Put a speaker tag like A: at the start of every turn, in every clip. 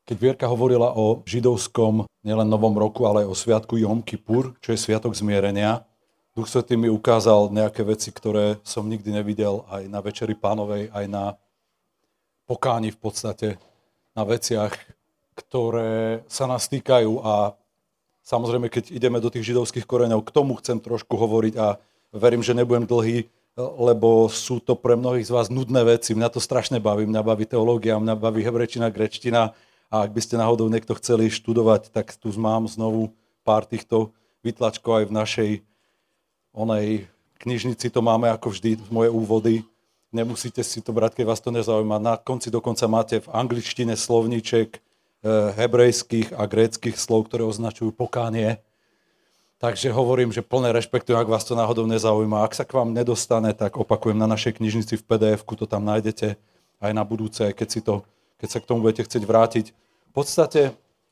A: Keď Vierka hovorila o židovskom nielen Novom roku, ale aj o sviatku Jom Kippur, čo je sviatok zmierenia, Duch Svätý mi ukázal nejaké veci, ktoré som nikdy nevidel aj na Večeri Pánovej, aj na pokáni v podstate, na veciach, ktoré sa nás týkajú. A samozrejme, keď ideme do tých židovských koreňov, k tomu chcem trošku hovoriť a verím, že nebudem dlhý, lebo sú to pre mnohých z vás nudné veci. Mňa to strašne baví, mňa baví teológia, mňa baví hebrejčina, gréčtina. A ak by ste náhodou niekto chceli študovať, tak tu mám znovu pár týchto vytlačkov aj v našej knižnici, to máme ako vždy, moje úvody. Nemusíte si to brať, keď vás to nezaujíma. Na konci dokonca máte v angličtine slovníček hebrejských a gréckych slov, ktoré označujú pokánie. Takže hovorím, že plne rešpektujem, ak vás to náhodou nezaujíma. Ak sa k vám nedostane, tak opakujem, na našej knižnici v PDF-ku to tam nájdete aj na budúce, keď sa k tomu budete chcieť vrátiť. V podstate,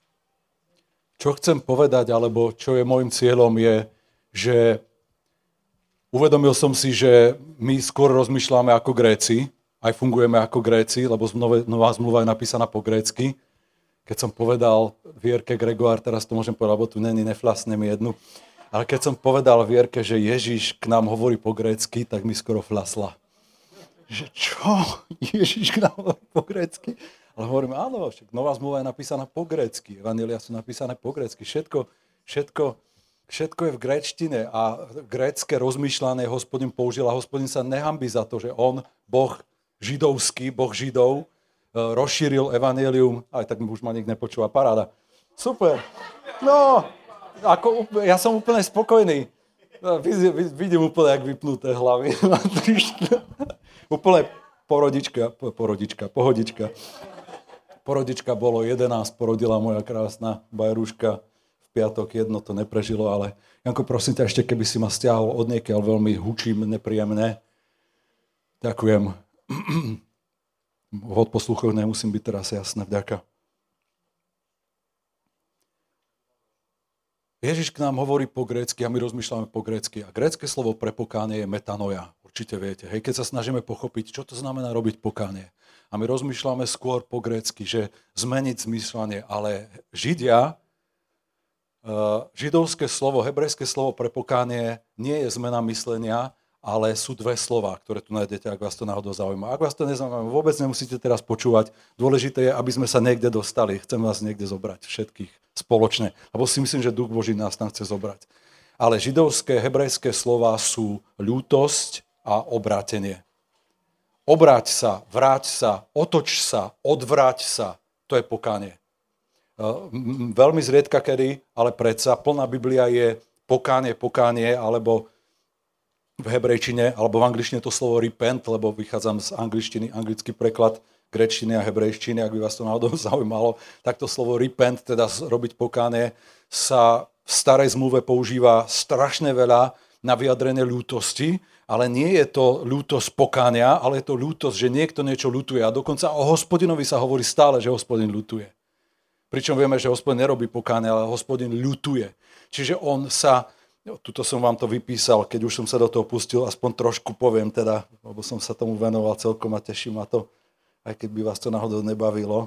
A: čo chcem povedať, alebo čo je môjim cieľom, je, že uvedomil som si, že my skôr rozmýšľame ako Gréci, aj fungujeme ako Gréci, lebo nová zmluva je napísaná po grécky. Keď som povedal Vierke Gregoár, teraz to môžem povedať, lebo tu neflasne mi jednu, ale keď som povedal Vierke, že Ježiš k nám hovorí po grécky, tak mi skoro flasla. Že čo? Ježiš k nám hovorí po grécky? Ale hovorím, áno, však nová zmluva je napísaná po grécky, evanjelia sú napísané po grécky, všetko je v gréčtine a grécke rozmýšľanie Hospodin použil a Hospodin sa nehanbí za to, že on, Boh židovský, Boh Židov, rozšíril evanjelium, aj tak už ma nikto nepočúva, paráda. Super. No, ja som úplne spokojný. Vidím úplne, jak vypnuté hlavy. Úplne pohodička. Porodička bolo 11, porodila moja krásna bajerúška. V piatok jedno to neprežilo, ale Janko, prosím ťa, ešte keby si ma stiahol od niekiaľ veľmi hučím, nepríjemné. Ďakujem. V odposluchoch nemusím byť teraz jasné, vďaka. Ježiš k nám hovorí po grécky a my rozmýšľame po grécky. A grécke slovo pre pokánie je metanoia. Určite viete. Hej, keď sa snažíme pochopiť, čo to znamená robiť pokánie. A my rozmýšľame skôr po grécky, že zmeniť zmýšľanie. Ale Židia, židovské slovo, hebrejské slovo pre pokánie nie je zmena myslenia, ale sú dve slová, ktoré tu nájdete, ak vás to náhodou zaujíma. Ak vás to nezaujíma, vôbec nemusíte teraz počúvať. Dôležité je, aby sme sa niekde dostali. Chcem vás niekde zobrať, všetkých spoločne. Lebo si myslím, že Duch Boží nás tam chce zobrať. Ale židovské, hebrejské slová sú ľútosť a obrátenie. Obráť sa, vráť sa, otoč sa, odvráť sa. To je pokánie. Veľmi zriedka kedy, ale predsa plná Biblia je pokánie, alebo v hebrejčine, alebo v angličtine to slovo repent, lebo vychádzam z angličtiny, anglický preklad gréčtiny a hebrejčtiny, ak by vás to náhodou zaujímalo, tak to slovo repent, teda robiť pokánie, sa v starej zmluve používa strašne veľa na vyjadrenie ľútosti, ale nie je to ľútosť pokánia, ale je to ľútosť, že niekto niečo ľutuje. A dokonca o Hospodinovi sa hovorí stále, že Hospodin ľutuje. Pričom vieme, že Hospodin nerobí pokánie, ale Hospodin ľutuje. Čiže on sa... Tuto som vám to vypísal, keď už som sa do toho pustil, aspoň trošku poviem teda, lebo som sa tomu venoval celkom a teší ma to, aj keď by vás to náhodou nebavilo.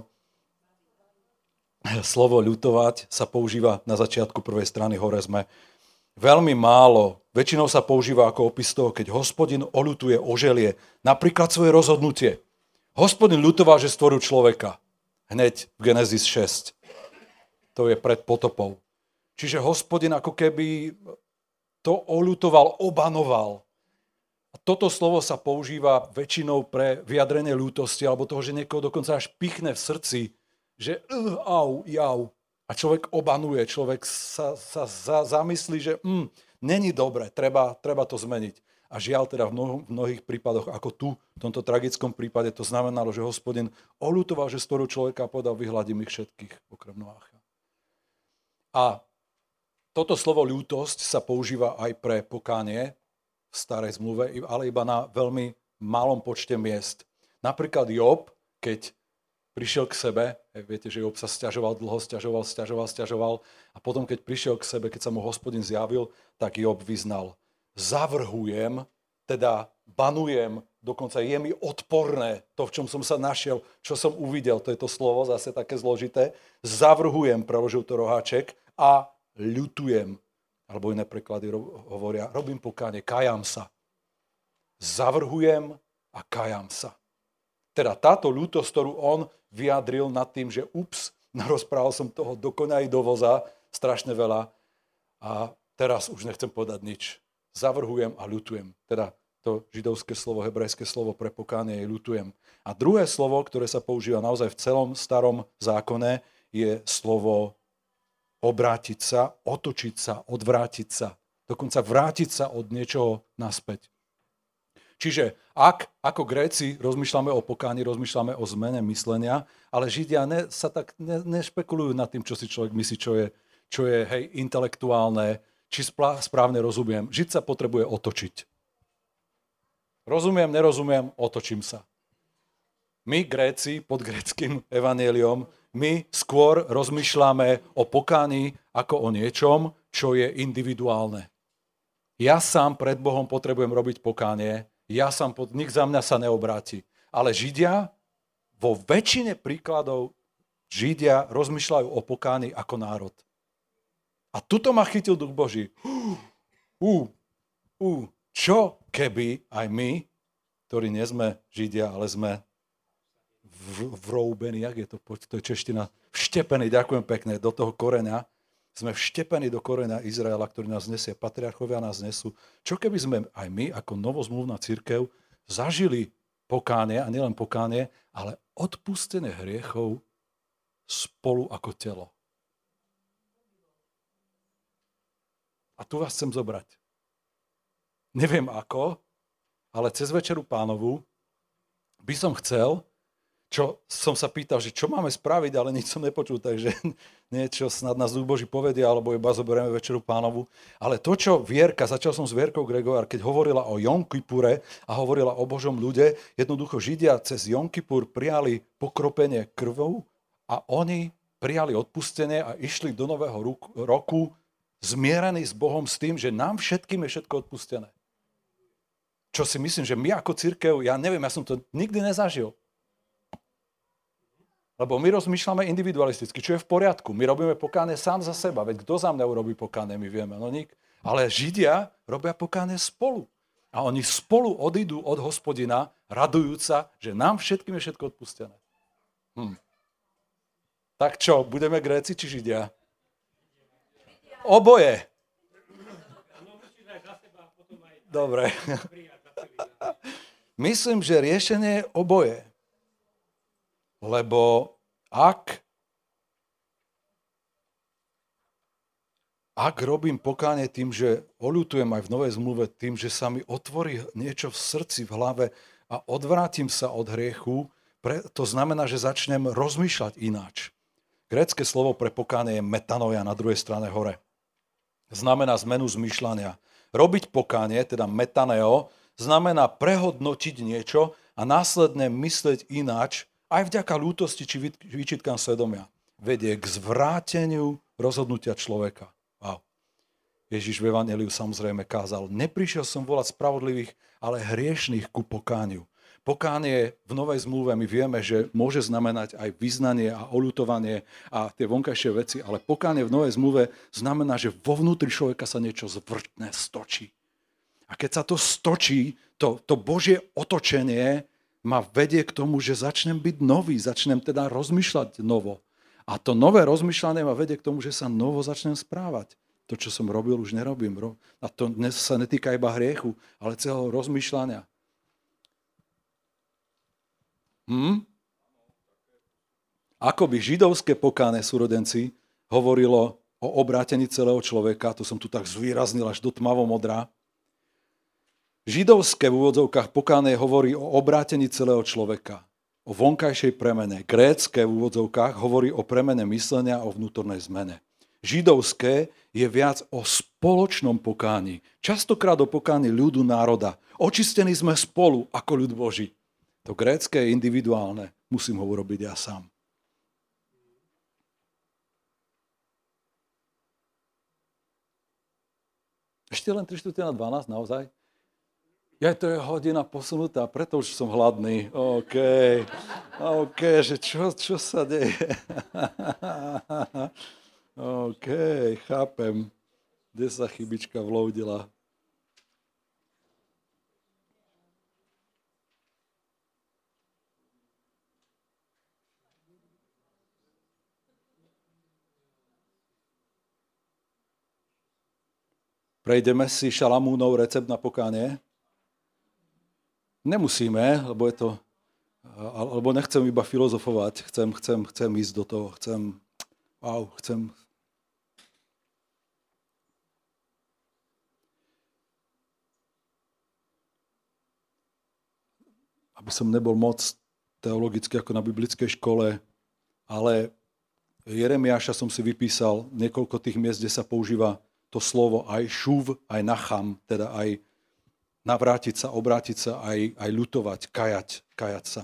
A: Slovo ľutovať sa používa na začiatku prvej strany, hore sme. Veľmi málo, väčšinou sa používa ako opis toho, keď Hospodin oľutuje, oželie, napríklad svoje rozhodnutie. Hospodin ľutoval, že stvoril človeka. Hneď v Genesis 6. To je pred potopou. Čiže Hospodin ako keby to oľutoval, obanoval. A toto slovo sa používa väčšinou pre vyjadrenie ľútosti, alebo toho, že niekoho dokonca až pichne v srdci, že jau. A človek obanuje, človek sa zamyslí, že není dobre, treba to zmeniť. A žiaľ teda v mnohých prípadoch, ako tu, v tomto tragickom prípade, to znamenalo, že Hospodin oľutoval, že stvoril človeka a povedal, vyhladím ich všetkých, okrem Noácha. A toto slovo ľútosť sa používa aj pre pokánie v starej zmluve, ale iba na veľmi malom počte miest. Napríklad Job, keď prišiel k sebe, viete, že Job sa sťažoval dlho, sťažoval a potom, keď prišiel k sebe, keď sa mu Hospodin zjavil, tak Job vyznal, zavrhujem, teda banujem dokonca je mi odporné to, v čom som sa našiel, čo som uvidel, to je to slovo, zase také zložité, zavrhujem, preložil to Roháček, a ľutujem. Alebo iné preklady hovoria, robím pokánie, kajam sa. Zavrhujem a kajam sa. Teda táto ľútosť, ktorú on vyjadril nad tým, že narozprával som toho do koňa i do voza, strašne veľa, a teraz už nechcem povedať nič. Zavrhujem a ľutujem. Teda to židovské slovo, hebrejské slovo pre pokánie je ľutujem. A druhé slovo, ktoré sa používa naozaj v celom starom zákone, je slovo obrátiť sa, otočiť sa, odvrátiť sa. Dokonca vrátiť sa od niečoho naspäť. Čiže ak ako Gréci rozmýšľame o pokáni, rozmýšľame o zmene myslenia, ale Židia sa tak nešpekulujú nad tým, čo si človek myslí, čo je hej, intelektuálne, či správne rozumiem. Žid sa potrebuje otočiť. Rozumiem, nerozumiem, otočím sa. My, Gréci, pod gréckym evanjeliom, my skôr rozmýšľame o pokáni ako o niečom, čo je individuálne. Ja sám pred Bohom potrebujem robiť pokánie, nik za mňa sa neobráti. Ale Židia, vo väčšine príkladov, Židia rozmýšľajú o pokáni ako národ. A tuto ma chytil Duch Boží. Čo keby aj my, ktorí nie sme Židia, ale sme vroubení, jak je to je čeština, vštepení, ďakujem pekne, do toho koreňa, sme vštepení do koreňa Izraela, ktorý nás nesie, patriarchovia nás nesú. Čo keby sme aj my, ako novozmluvná cirkev, zažili pokánie, a nielen pokánie, ale odpustené hriechov spolu ako telo. A tu vás chcem zobrať. Neviem ako, ale cez Večeru Pánovu by som chcel, čo som sa pýtal, že čo máme spraviť, ale nič som nepočul, takže niečo snad nás Duch Boží povedia, alebo iba zoberieme Večeru Pánovu. Ale to, čo Vierka, začal som s Vierkou Gregor, keď hovorila o Jom Kipure a hovorila o Božom ľude, jednoducho Židia cez Jom Kipur prijali pokropenie krvou a oni prijali odpustenie a išli do nového roku zmierení s Bohom s tým, že nám všetkým je všetko odpustené. Čo si myslím, že my ako cirkev, ja neviem, ja som to nikdy nezažil. Lebo my rozmýšľame individualisticky, čo je v poriadku. My robíme pokánie sám za seba. Veď kto za mňa urobí pokánie, my vieme, no nik. Ale Židia robia pokánie spolu. A oni spolu odídu od Hospodina, radujúca, že nám všetkým je všetko odpustené. Tak čo, budeme Gréci či Židia? Oboje. Dobre. Myslím, že riešenie je oboje. Lebo ak robím pokánie tým, že oľutujem aj v Novej zmluve tým, že sa mi otvorí niečo v srdci, v hlave a odvrátim sa od hriechu, to znamená, že začnem rozmýšľať ináč. Grécke slovo pre pokánie je metanoia na druhej strane hore. Znamená zmenu zmýšľania. Robiť pokánie, teda metaneo, znamená prehodnotiť niečo a následne myslieť ináč, aj vďaka ľútosti či výčitkám svedomia. Vedie k zvráteniu rozhodnutia človeka. Wow. Ježiš v Evanjeliu samozrejme kázal, neprišiel som volať spravodlivých, ale hriešných ku pokániu. Pokánie v Novej zmluve my vieme, že môže znamenať aj vyznanie a oľutovanie a tie vonkajšie veci, ale pokánie v Novej zmluve znamená, že vo vnútri človeka sa niečo zvrtne, stočí. A keď sa to stočí, to Božie otočenie ma vedie k tomu, že začnem byť nový, začnem teda rozmýšľať novo. A to nové rozmýšľanie ma vedie k tomu, že sa novo začnem správať. To, čo som robil, už nerobím. A to dnes sa netýka iba hriechu, ale celého rozmýšľania. Ako by židovské pokáne súrodenci hovorilo o obrátení celého človeka, to som tu tak zvýraznil až do tmavo-modrá. Židovské v úvodzovkách pokánie hovorí o obrátení celého človeka, o vonkajšej premene. Grécke v úvodzovkách hovorí o premene myslenia, o vnútornej zmene. Židovské je viac o spoločnom pokáni. Častokrát o pokáni ľudu národa. Očistení sme spolu ako ľud Boží. To grécke je individuálne. Musím ho urobiť ja sám. Ešte len 3:12, naozaj? Ja, to je hodina posunutá, preto už som hladný. OK, že čo sa deje? OK, chápem. Kde sa chybička vloudila? Prejdeme si Šalamúnov recept na pokánie? Nemusíme, lebo je to... Alebo nechcem iba filozofovať, chcem ísť do toho, chcem... Aby som nebol moc teologicky ako na biblickej škole, ale Jeremiáša som si vypísal niekoľko tých miest, kde sa používa to slovo aj šuv, aj nacham, teda aj navrátiť sa, obrátiť sa, aj ľutovať, kajať sa.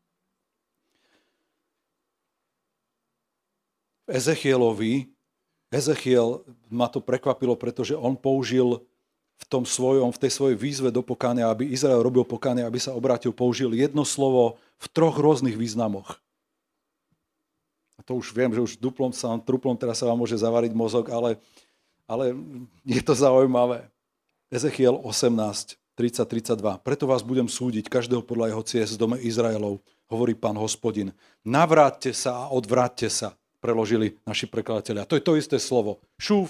A: Ezechiel ma to prekvapilo, pretože on použil v tej svojej výzve do pokánia, aby Izrael robil pokánie, aby sa obrátil, použil jedno slovo v 3 rôznych významoch. A to už viem, že už truplom teraz sa vám môže zavariť mozog, ale je to zaujímavé. Ezechiel 18, 30-32. Preto vás budem súdiť, každého podľa jeho ciest z dome Izraelov, hovorí Pán Hospodin. Navráťte sa a odvráťte sa, preložili naši prekladatelia. To je to isté slovo. Šuv.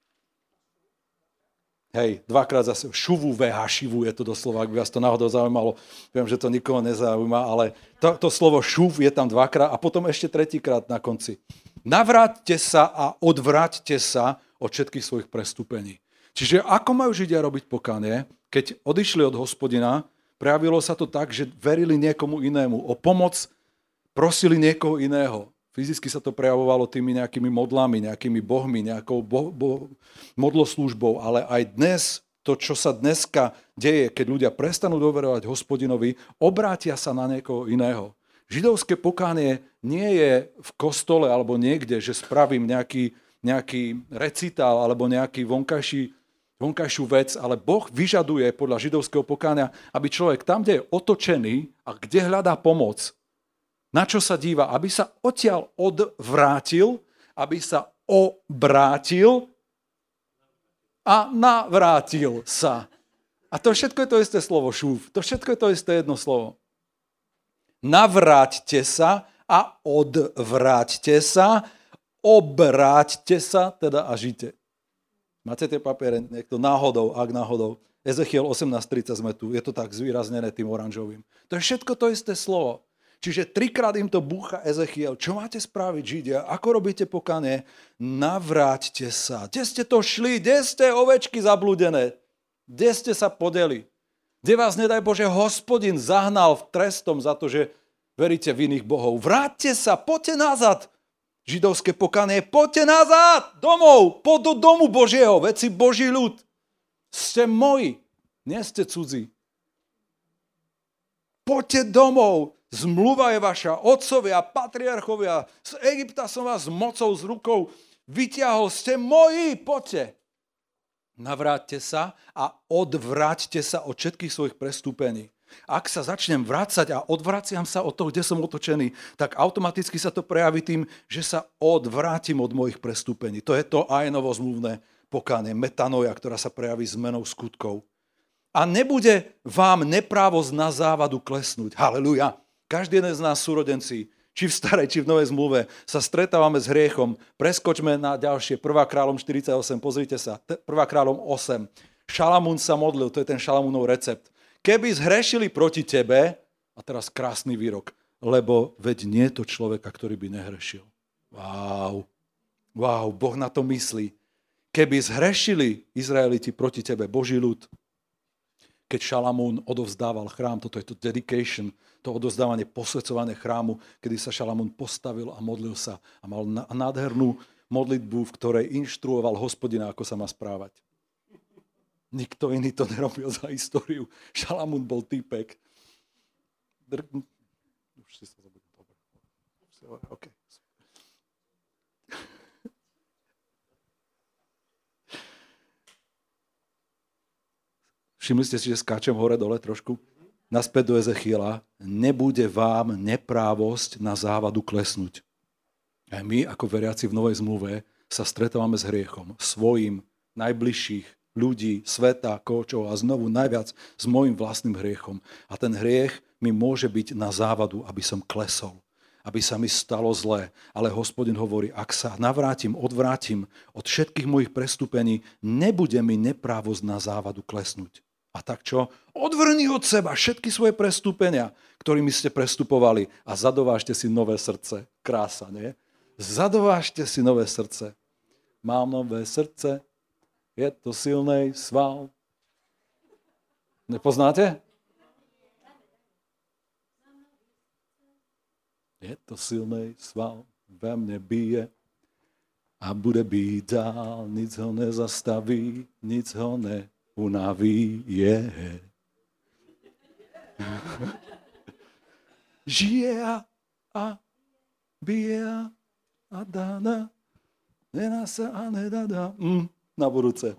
A: Hej, 2-krát zase. Šuvu hašivu je to doslova, ak by vás to náhodou zaujímalo. Viem, že to nikoho nezaujíma, ale to slovo šuv je tam 2-krát a potom ešte 3-krát na konci. Navráťte sa a odvráťte sa od všetkých svojich prestúpení. Čiže ako majú Židia robiť pokánie, keď odišli od Hospodina, prejavilo sa to tak, že verili niekomu inému. O pomoc prosili niekoho iného. Fyzicky sa to prejavovalo tými nejakými modlami, nejakými bohmi, nejakou modloslúžbou, ale aj dnes, to, čo sa dneska deje, keď ľudia prestanú dôverovať Hospodinovi, obrátia sa na niekoho iného. Židovské pokánie nie je v kostole alebo niekde, že spravím nejaký recitál alebo nejaký vonkajšiu vec, ale Boh vyžaduje podľa židovského pokánia, aby človek tam, kde je otočený a kde hľadá pomoc, na čo sa díva, aby sa odtiaľ odvrátil, aby sa obrátil a navrátil sa. A to všetko je to isté slovo šúv. To všetko je to isté jedno slovo. Navráťte sa a odvráťte sa, obráťte sa teda a žite. Máte tie papiere, niekto náhodou, ak náhodou. Ezechiel 18.30 sme tu, je to tak zvýraznené tým oranžovým. To je všetko to isté slovo. Čiže 3-krát im to búcha Ezechiel. Čo máte spraviť, Židia? Ako robíte pokánie? Navráťte sa. Kde ste to šli? Kde ste ovečky zablúdené? Kde ste sa podeli? Kde vás, nedaj Bože, Hospodin zahnal v trestom za to, že veríte v iných bohov? Vráťte sa, poďte nazad. Židovské pokánie, poďte nazad, domov, do domu Božieho, veď si Boží ľud. Ste moji, nie ste cudzí. Poďte domov, zmluva je vaša, otcovia, patriarchovia, z Egypta som vás mocou, z rukou vyťahol, ste moji, poďte. Navráťte sa a odvráťte sa od všetkých svojich prestúpení. Ak sa začnem vrácať a odvraciam sa od toho, kde som otočený, tak automaticky sa to prejaví tým, že sa odvrátim od mojich prestúpení. To je to aj novozmluvné pokánie, metanoja, ktorá sa prejaví zmenou skutkov. A nebude vám neprávosť na závadu klesnúť. Haleluja. Každý jeden z nás súrodenci, či v starej, či v novej zmluve, sa stretávame s hriechom. Preskočme na ďalšie. 1. kráľom 48, pozrite sa. 1. kráľom 8. Šalamún sa modlil, to je ten Šalamúnov recept. Keby zhrešili proti tebe, a teraz krásny výrok, lebo veď nie je to človeka, ktorý by nehrešil. Wow, Boh na to myslí. Keby zhrešili Izraeliti proti tebe, Boží ľud, keď Šalamún odovzdával chrám, toto je to dedication, to odovzdávanie, posväcovanie chrámu, kedy sa Šalamún postavil a modlil sa a mal nádhernú modlitbu, v ktorej inštruoval Hospodina, ako sa má správať. Nikto iný to nerobil za históriu. Šalamún bol týpek. Už si sa zabudol. Dobre. Okay. Všimli ste si, že skáčem hore-dole trošku? Naspäť do Ezechiela. Nebude vám neprávosť na závadu klesnúť. A my, ako veriaci v Novej zmluve, sa stretávame s hriechom. Svojim, najbližších, ľudí, sveta, kočov a znovu najviac s mojim vlastným hriechom. A ten hriech mi môže byť na závadu, aby som klesol, aby sa mi stalo zlé. Ale Hospodin hovorí, ak sa odvrátim od všetkých mojich prestúpení, nebude mi neprávosť na závadu klesnúť. A tak čo? Odvrni od seba všetky svoje prestúpenia, ktorými ste prestupovali a zadovážte si nové srdce. Krása, nie? Zadovážte si nové srdce. Mám nové srdce, je to silnej sval. Nepoznáte? Je to silnej sval, ve mne bije a bude bít dál, nic ho nezastaví, nic ho neunaví. Žije a bije a dáda, nedá sa a nedá. Na budúce.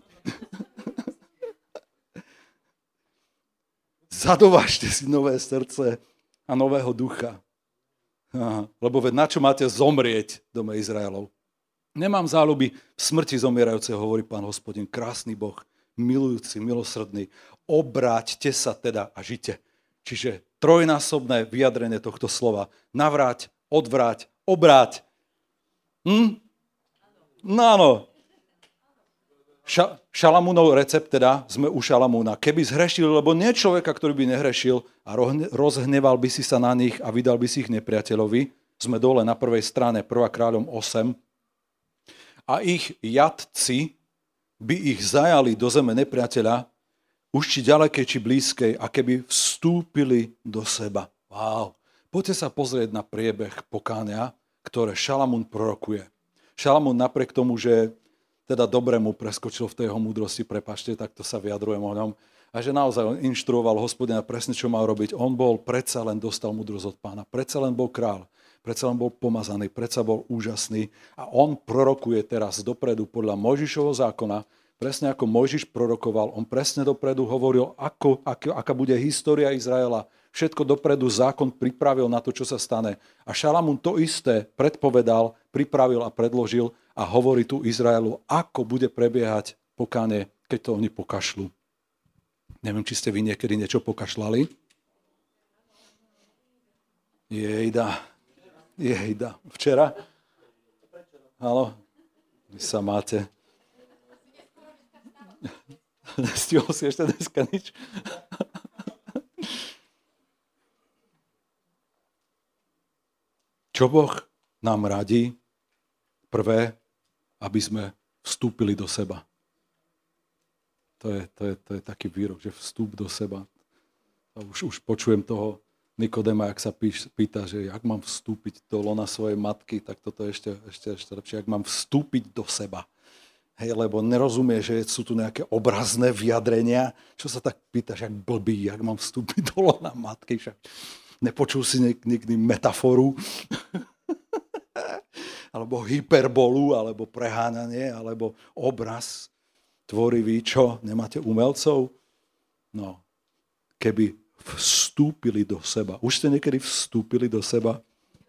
A: Zadovážte si nové srdce a nového ducha. Lebo veď na čo máte zomrieť, dome Izraelov? Nemám záľuby v smrti zomierajúceho, hovorí Pán Hospodin, krásny Boh, milujúci, milosrdný. Obráťte sa teda a žite. Čiže trojnásobné vyjadrenie tohto slova. Navráť, odvráť, obráť. No áno. Šalamúnov recept teda, sme u Šalamúna. Keby zhrešil, lebo nie človeka, ktorý by nehrešil a rozhneval by si sa na nich a vydal by si ich nepriateľovi, sme dole na prvej strane, 1. kráľom 8, a ich jadci by ich zajali do zeme nepriateľa, už či ďalekej, či blízkej, a keby vstúpili do seba. Wow. Poďte sa pozrieť na priebeh pokánia, ktoré Šalamún prorokuje. Šalamún napriek tomu, že teda dobre mu preskočil v tej jeho múdrosti, prepáčte, takto sa vyjadrujem o ňom, a že naozaj on inštruoval Hospodina presne, čo mal robiť. On bol, predsa len dostal múdrosť od Pána, predsa len bol král, predsa len bol pomazaný, predsa bol úžasný a on prorokuje teraz dopredu podľa Mojžišovho zákona, presne ako Mojžiš prorokoval, on presne dopredu hovoril, aká bude história Izraela. Všetko dopredu zákon pripravil na to, čo sa stane. A Šalamún to isté predpovedal, pripravil a predložil a hovorí tu Izraelu, ako bude prebiehať pokánie, keď to oni pokašľú. Neviem, či ste vy niekedy niečo pokašľali. Jejda. Včera? Haló? Vy sa máte. Nestihol si ešte dneska nič? Čo Boh nám radí? Prvé, aby sme vstúpili do seba. To je taký výrok, že vstúp do seba. A už počujem toho Nikodema, jak sa pýta, že jak mám vstúpiť do lona svojej matky, tak toto je ešte lepšie, jak mám vstúpiť do seba. Hej, lebo nerozumie, že sú tu nejaké obrazné vyjadrenia. Čo sa tak pýtaš, jak blbý, jak mám vstúpiť do lona matky, však nepočul si nikdy metaforu, alebo hyperbolu, alebo preháňanie, alebo obraz tvorivý. Čo? Nemáte umelcov? No, keby vstúpili do seba. Už ste niekedy vstúpili do seba?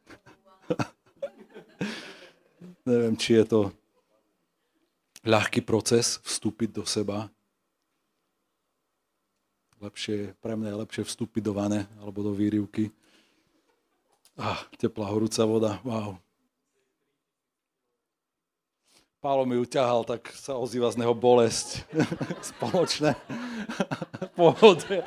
A: Neviem, či je to ľahký proces vstúpiť do seba. Pre mňa je lepšie vstúpiť do vane alebo do výrivky. Teplá horúca voda, wow. Pálo mi uťahal, tak sa ozýva z neho bolesť. Spoločné pohode.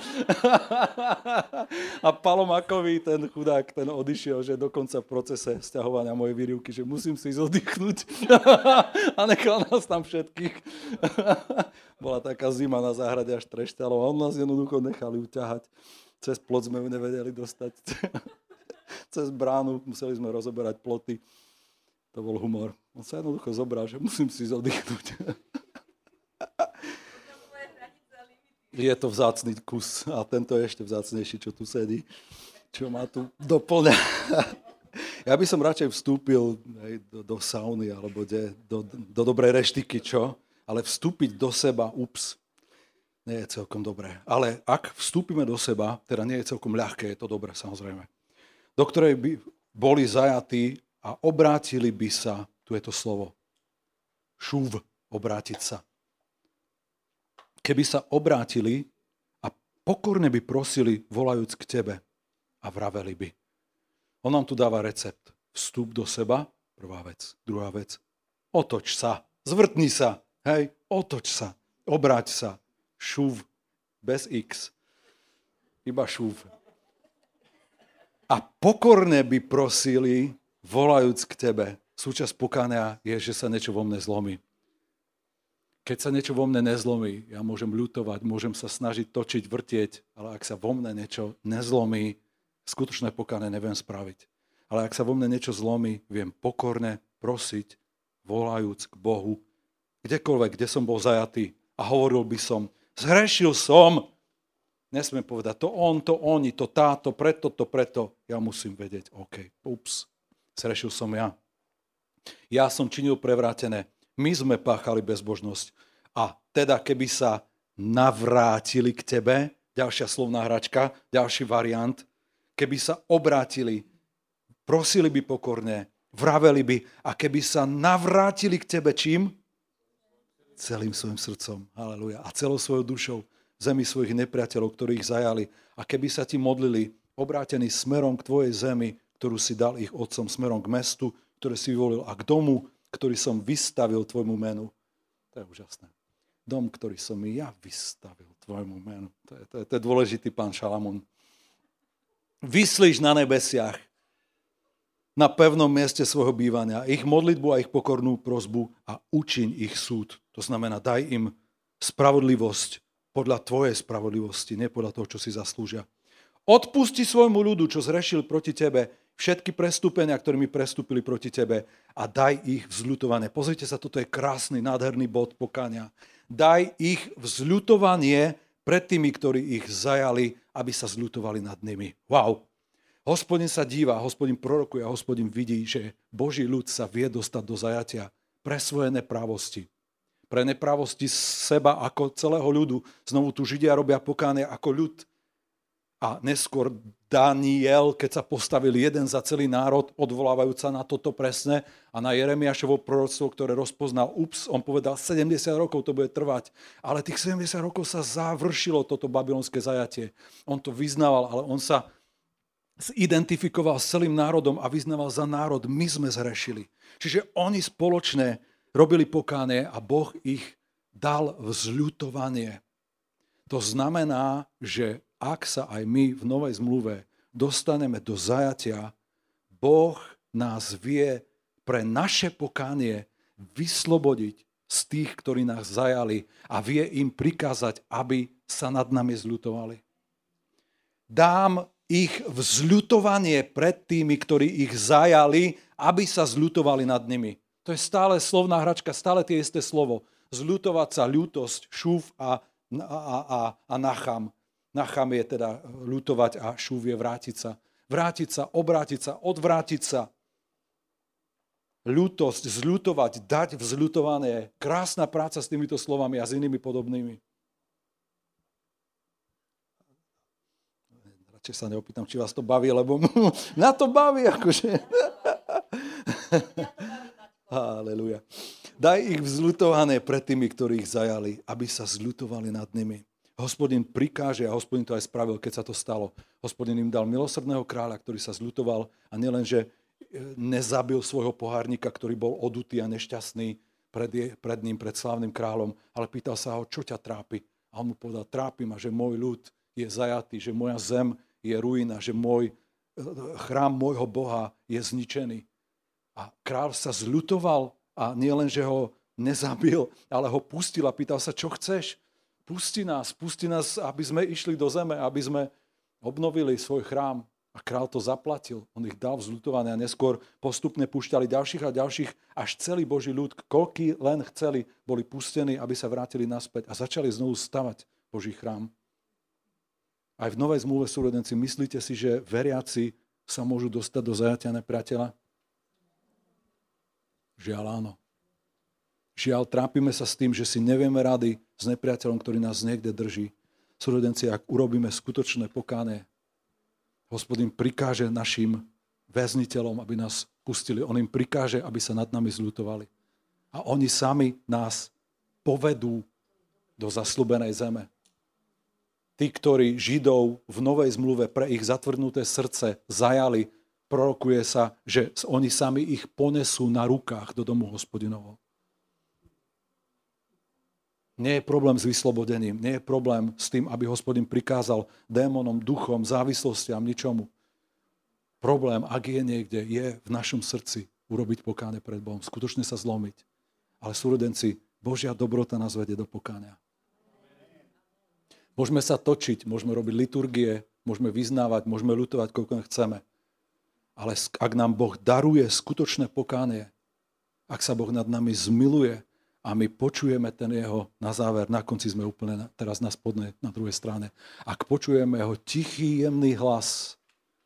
A: A Pálo Makový, ten chudák, ten odišiel, že dokonca v procese sťahovania mojej výrivky, že musím si ísť oddychnúť. A nechal nás tam všetkých. Bola taká zima na záhrade, až trešťalo. A on nás jednoducho nechali uťahať. Cez plot sme ju nevedeli dostať. Cez bránu museli sme rozoberať ploty. To bol humor. On sa jednoducho zobral, že musím si oddychnúť. Je to vzácny kus a tento je ešte vzácnejší, čo tu sedí, čo ma tu doplňa. Ja by som radšej vstúpil do sauny alebo do dobrej reštiky, čo? Ale vstúpiť do seba, Nie je celkom dobré. Ale ak vstúpime do seba, teda nie je celkom ľahké, je to dobré samozrejme, do ktorej by boli zajatí a obrátili by sa, tu je to slovo, šuv, obrátiť sa. Keby sa obrátili a pokorne by prosili, volajúc k tebe a vraveli by. On nám tu dáva recept. Vstup do seba, prvá vec. Druhá vec, otoč sa, zvrtni sa, hej, otoč sa, obráť sa. Šuv, bez X, iba šuv. A pokorne by prosili, volajúc k tebe. Súčasť pokánia je, že sa niečo vo mne zlomí. Keď sa niečo vo mne nezlomí, ja môžem ľutovať, môžem sa snažiť točiť, vrtieť, ale ak sa vo mne niečo nezlomí, skutočné pokánie neviem spraviť. Ale ak sa vo mne niečo zlomí, viem pokorne prosiť, volajúc k Bohu, kdekoľvek, kde som bol zajatý a hovoril by som, zhrešil som. Nesmiem povedať, to on, to oni, to táto, preto, to preto. Ja musím vedieť, OK, ups, zhrešil som ja. Ja som činil prevrátené. My sme páchali bezbožnosť. A teda, keby sa navrátili k tebe, ďalšia slovná hračka, ďalší variant, keby sa obrátili, prosili by pokorne, vraveli by, a keby sa navrátili k tebe čím? Celým svojim srdcom, haleluja, a celou svojou dušou, zemi svojich nepriateľov, ktorých zajali. A keby sa ti modlili, obrátení smerom k tvojej zemi, ktorú si dal ich otcom, smerom k mestu, ktoré si vyvolil, a k domu, ktorý som vystavil tvojmu menu. To je úžasné. Dom, ktorý som ja vystavil tvojmu menu. To je dôležitý pán Šalamún. Vyslíš na nebesiach, na pevnom mieste svojho bývania, ich modlitbu a ich pokornú prosbu a učiň ich súd. To znamená, daj im spravodlivosť podľa tvojej spravodlivosti, nie podľa toho, čo si zaslúžia. Odpusti svojmu ľudu, čo zrešil proti tebe, všetky prestúpenia, ktorými prestúpili proti tebe, a daj ich vzľutovanie. Pozrite sa, toto je krásny, nádherný bod pokánia. Daj ich vzľutovanie pred tými, ktorí ich zajali, aby sa zľutovali nad nimi. Wow! Hospodin sa díva, Hospodin prorokuje a Hospodin vidí, že Boží ľud sa vie dostať do zajatia pre svoje neprávosti. Pre neprávosti seba ako celého ľudu. Znovu tu Židia robia pokánie ako ľud. A neskôr Daniel, keď sa postavil jeden za celý národ, odvolávajúca na toto presne a na Jeremiášovo proroctvo, ktoré rozpoznal, on povedal, 70 rokov to bude trvať. Ale tých 70 rokov sa završilo toto babylonské zajatie. On to vyznával, ale on sa identifikoval s celým národom a vyznával za národ, my sme zhrešili. Čiže oni spoločne robili pokánie a Boh ich dal vzľutovanie. To znamená, že ak sa aj my v Novej zmluve dostaneme do zajatia, Boh nás vie pre naše pokánie vyslobodiť z tých, ktorí nás zajali, a vie im prikázať, aby sa nad nami zľutovali. Dám ich vzľutovanie pred tými, ktorí ich zajali, aby sa zľutovali nad nimi. To je stále slovná hračka, stále tie isté slovo. Zľutovať sa, ľútosť, šúv a nacham. Nacham je teda ľutovať a šúv je vrátiť sa. Vrátiť sa, obrátiť sa, odvrátiť sa. Ľútosť, zľutovať, dať vzľutovanie. Krásna práca s týmito slovami a s inými podobnými. Radšej sa neopýtam, či vás to baví, lebo na to baví, akože. Halelujá. Daj ich vzľutované pred tými, ktorí ich zajali, aby sa zľutovali nad nimi. Hospodin prikáže, a Hospodin to aj spravil, keď sa to stalo. Hospodin im dal milosrdného kráľa, ktorý sa zľutoval, a nielen, že nezabil svojho pohárnika, ktorý bol odutý a nešťastný pred ním, pred slávnym kráľom, ale pýtal sa ho, čo ťa trápi. A on mu povedal, trápi ma, že môj ľud je zajatý, že moja zem je ruína, že chrám môjho Boha je zničený. A kráľ sa zľutoval a nielen, že ho nezabil, ale ho pustil a pýtal sa, čo chceš? Pusti nás, aby sme išli do zeme, aby sme obnovili svoj chrám. A kráľ to zaplatil. On ich dal vzľutovanie a neskôr postupne púšťali ďalších a ďalších, až celý Boží ľud, koľký len chceli, boli pustení, aby sa vrátili naspäť a začali znovu stavať Boží chrám. Aj v Novej zmluve, súrodenci, myslíte si, že veriaci sa môžu dostať do zajatia nepriateľa? Žiaľ áno. Žiaľ, trápime sa s tým, že si nevieme rady s nepriateľom, ktorý nás niekde drží. Súrodenci, ak urobíme skutočné pokánie, Hospodin prikáže našim väzniteľom, aby nás pustili. On im prikáže, aby sa nad nami zľutovali. A oni sami nás povedú do zasľúbenej zeme. Tí, ktorí Židov v Novej zmluve pre ich zatvrdnuté srdce zajali, prorokuje sa, že oni sami ich ponesú na rukách do domu Hospodinovho. Nie je problém s vyslobodením, nie je problém s tým, aby Hospodin prikázal démonom, duchom, závislostiam, ničomu. Problém, ak je niekde, je v našom srdci urobiť pokánie pred Bohom, skutočne sa zlomiť. Ale súrodenci, Božia dobrota nás vedie do pokánia. Môžeme sa točiť, môžeme robiť liturgie, môžeme vyznávať, môžeme ľutovať, koľko chceme. Ale ak nám Boh daruje skutočné pokánie, ak sa Boh nad nami zmiluje a my počujeme ten jeho na záver, na konci sme úplne teraz na spodnej, na druhej strane, ak počujeme jeho tichý, jemný hlas,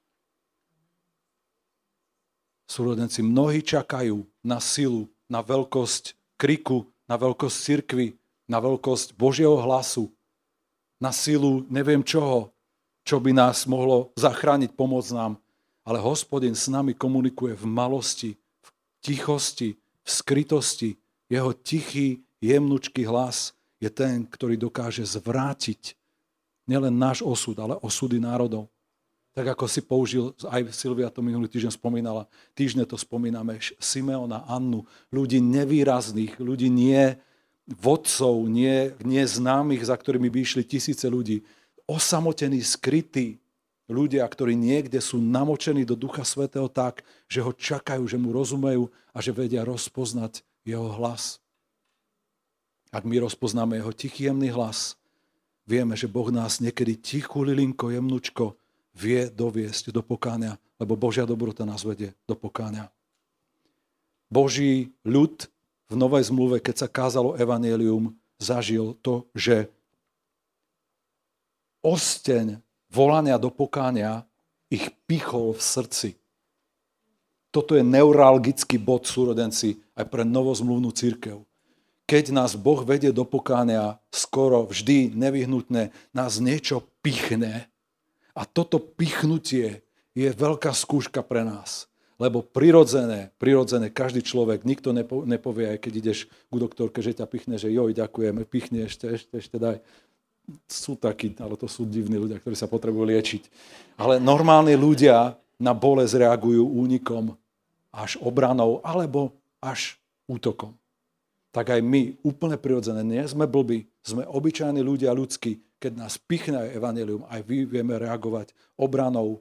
A: súrodenci, mnohí čakajú na silu, na veľkosť kriku, na veľkosť cirkvi, na veľkosť Božieho hlasu, na silu neviem čoho, čo by nás mohlo zachrániť, pomôcť nám. Ale Hospodin s nami komunikuje v malosti, v tichosti, v skrytosti. Jeho tichý, jemnučký hlas je ten, ktorý dokáže zvrátiť nielen náš osud, ale osudy národov. Tak ako si použil, aj Silvia to minulý týždeň spomínala, týždne to spomíname, Simeona, Annu, ľudí nevýrazných, ľudí nie vodcov, nie známych, za ktorými by išli tisíce ľudí. Osamotení, skrytí ľudia, ktorí niekde sú namočení do Ducha Svätého tak, že ho čakajú, že mu rozumejú a že vedia rozpoznať jeho hlas. Ak my rozpoznáme jeho tichý, jemný hlas, vieme, že Boh nás niekedy tichú lilinko, jemnučko vie doviesť do pokánia, lebo Božia dobrota nás vedie do pokánia. Boží ľud v Novej zmluve, keď sa kázalo evanjelium, zažil to, že osteň volania do pokánia ich pichol v srdci. Toto je neuralgický bod, súrodenci, aj pre novozmluvnú cirkev. Keď nás Boh vedie do pokánia, skoro vždy nevyhnutne nás niečo pichne. A toto pichnutie je veľká skúška pre nás. Lebo prirodzené, každý človek, nikto nepovie, aj keď ideš k doktorke, že ťa pichne, že joj, ďakujeme, pichne ešte daj. Sú takí, ale to sú divní ľudia, ktorí sa potrebujú liečiť. Ale normálni ľudia na bolesť reagujú únikom, až obranou, alebo až útokom. Tak aj my, úplne prirodzené, nie sme blbí, sme obyčajní ľudia ľudskí, keď nás pichne aj evanjelium, aj vy vieme reagovať obranou,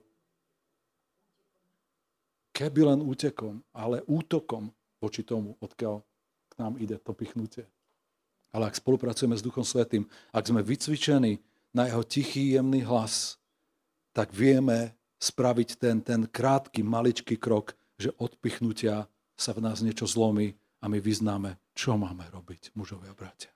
A: keby len útekom, ale útokom voči tomu, odkiaľ k nám ide to pichnutie. Ale ak spolupracujeme s Duchom Svätým, ak sme vycvičení na jeho tichý, jemný hlas, tak vieme spraviť ten krátky, maličký krok, že od pichnutia sa v nás niečo zlomí a my vyznáme, čo máme robiť, mužovia a bratia.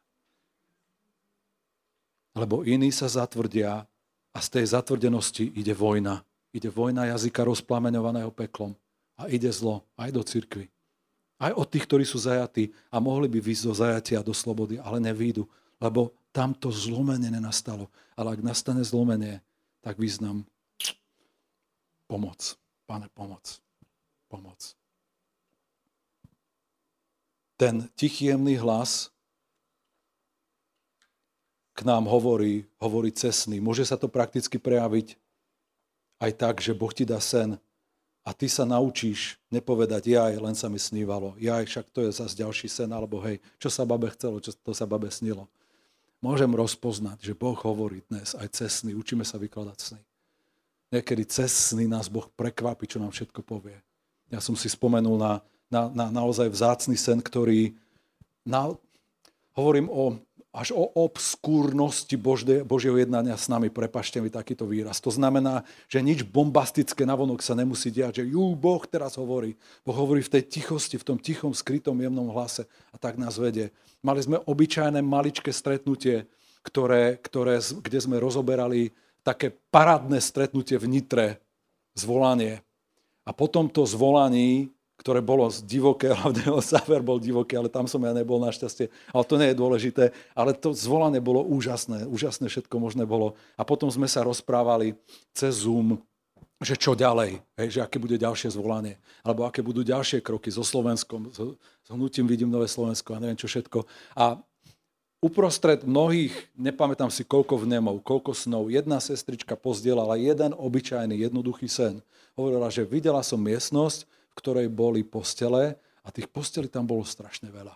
A: Lebo iní sa zatvrdia a z tej zatvrdenosti ide vojna. Ide vojna jazyka rozplameňovaného peklom a ide zlo aj do cirkvi. Aj od tých, ktorí sú zajatí a mohli by výjsť do zajatia, do slobody, ale nevídu, lebo tam to zlomenie nenastalo. Ale ak nastane zlomenie, tak význam pomoc. Pane, pomoc. Pomoc. Ten tichý, jemný hlas k nám hovorí cestný. Môže sa to prakticky prejaviť aj tak, že Boh ti dá sen a ty sa naučíš nepovedať jaj, len sa mi snívalo. Jaj, však to je zase ďalší sen, alebo hej, čo sa babe chcelo, čo to sa babe snilo. Môžem rozpoznať, že Boh hovorí dnes aj cez sny. Učíme sa vykladať sny. Niekedy cez sny nás Boh prekvapí, čo nám všetko povie. Ja som si spomenul na naozaj vzácny sen, ktorý hovorím až o obskúrnosti Božieho jednania s nami. Prepáčte mi takýto výraz. To znamená, že nič bombastické navonok sa nemusí diať, že Boh teraz hovorí. Boh hovorí v tej tichosti, v tom tichom, skrytom, jemnom hlase a tak nás vedie. Mali sme obyčajné maličké stretnutie, kde sme rozoberali také parádne stretnutie v Nitre, zvolanie. A po tomto zvolaní, ktoré bolo divoké, hlavne záver bol divoký, ale tam som ja nebol našťastie. Ale to nie je dôležité. Ale to zvolanie bolo úžasné. Úžasné všetko možné bolo. A potom sme sa rozprávali cez Zoom, že čo ďalej, že aké bude ďalšie zvolanie, alebo aké budú ďalšie kroky so Slovenskom, s hnutím Vidím nové Slovensko a neviem čo všetko. A uprostred mnohých, nepamätám si koľko vnemov, koľko snov, jedna sestrička pozdielala jeden obyčajný, jednoduchý sen. Hovorila, že videla som miestnosť, v ktorej boli postele a tých postelí tam bolo strašne veľa.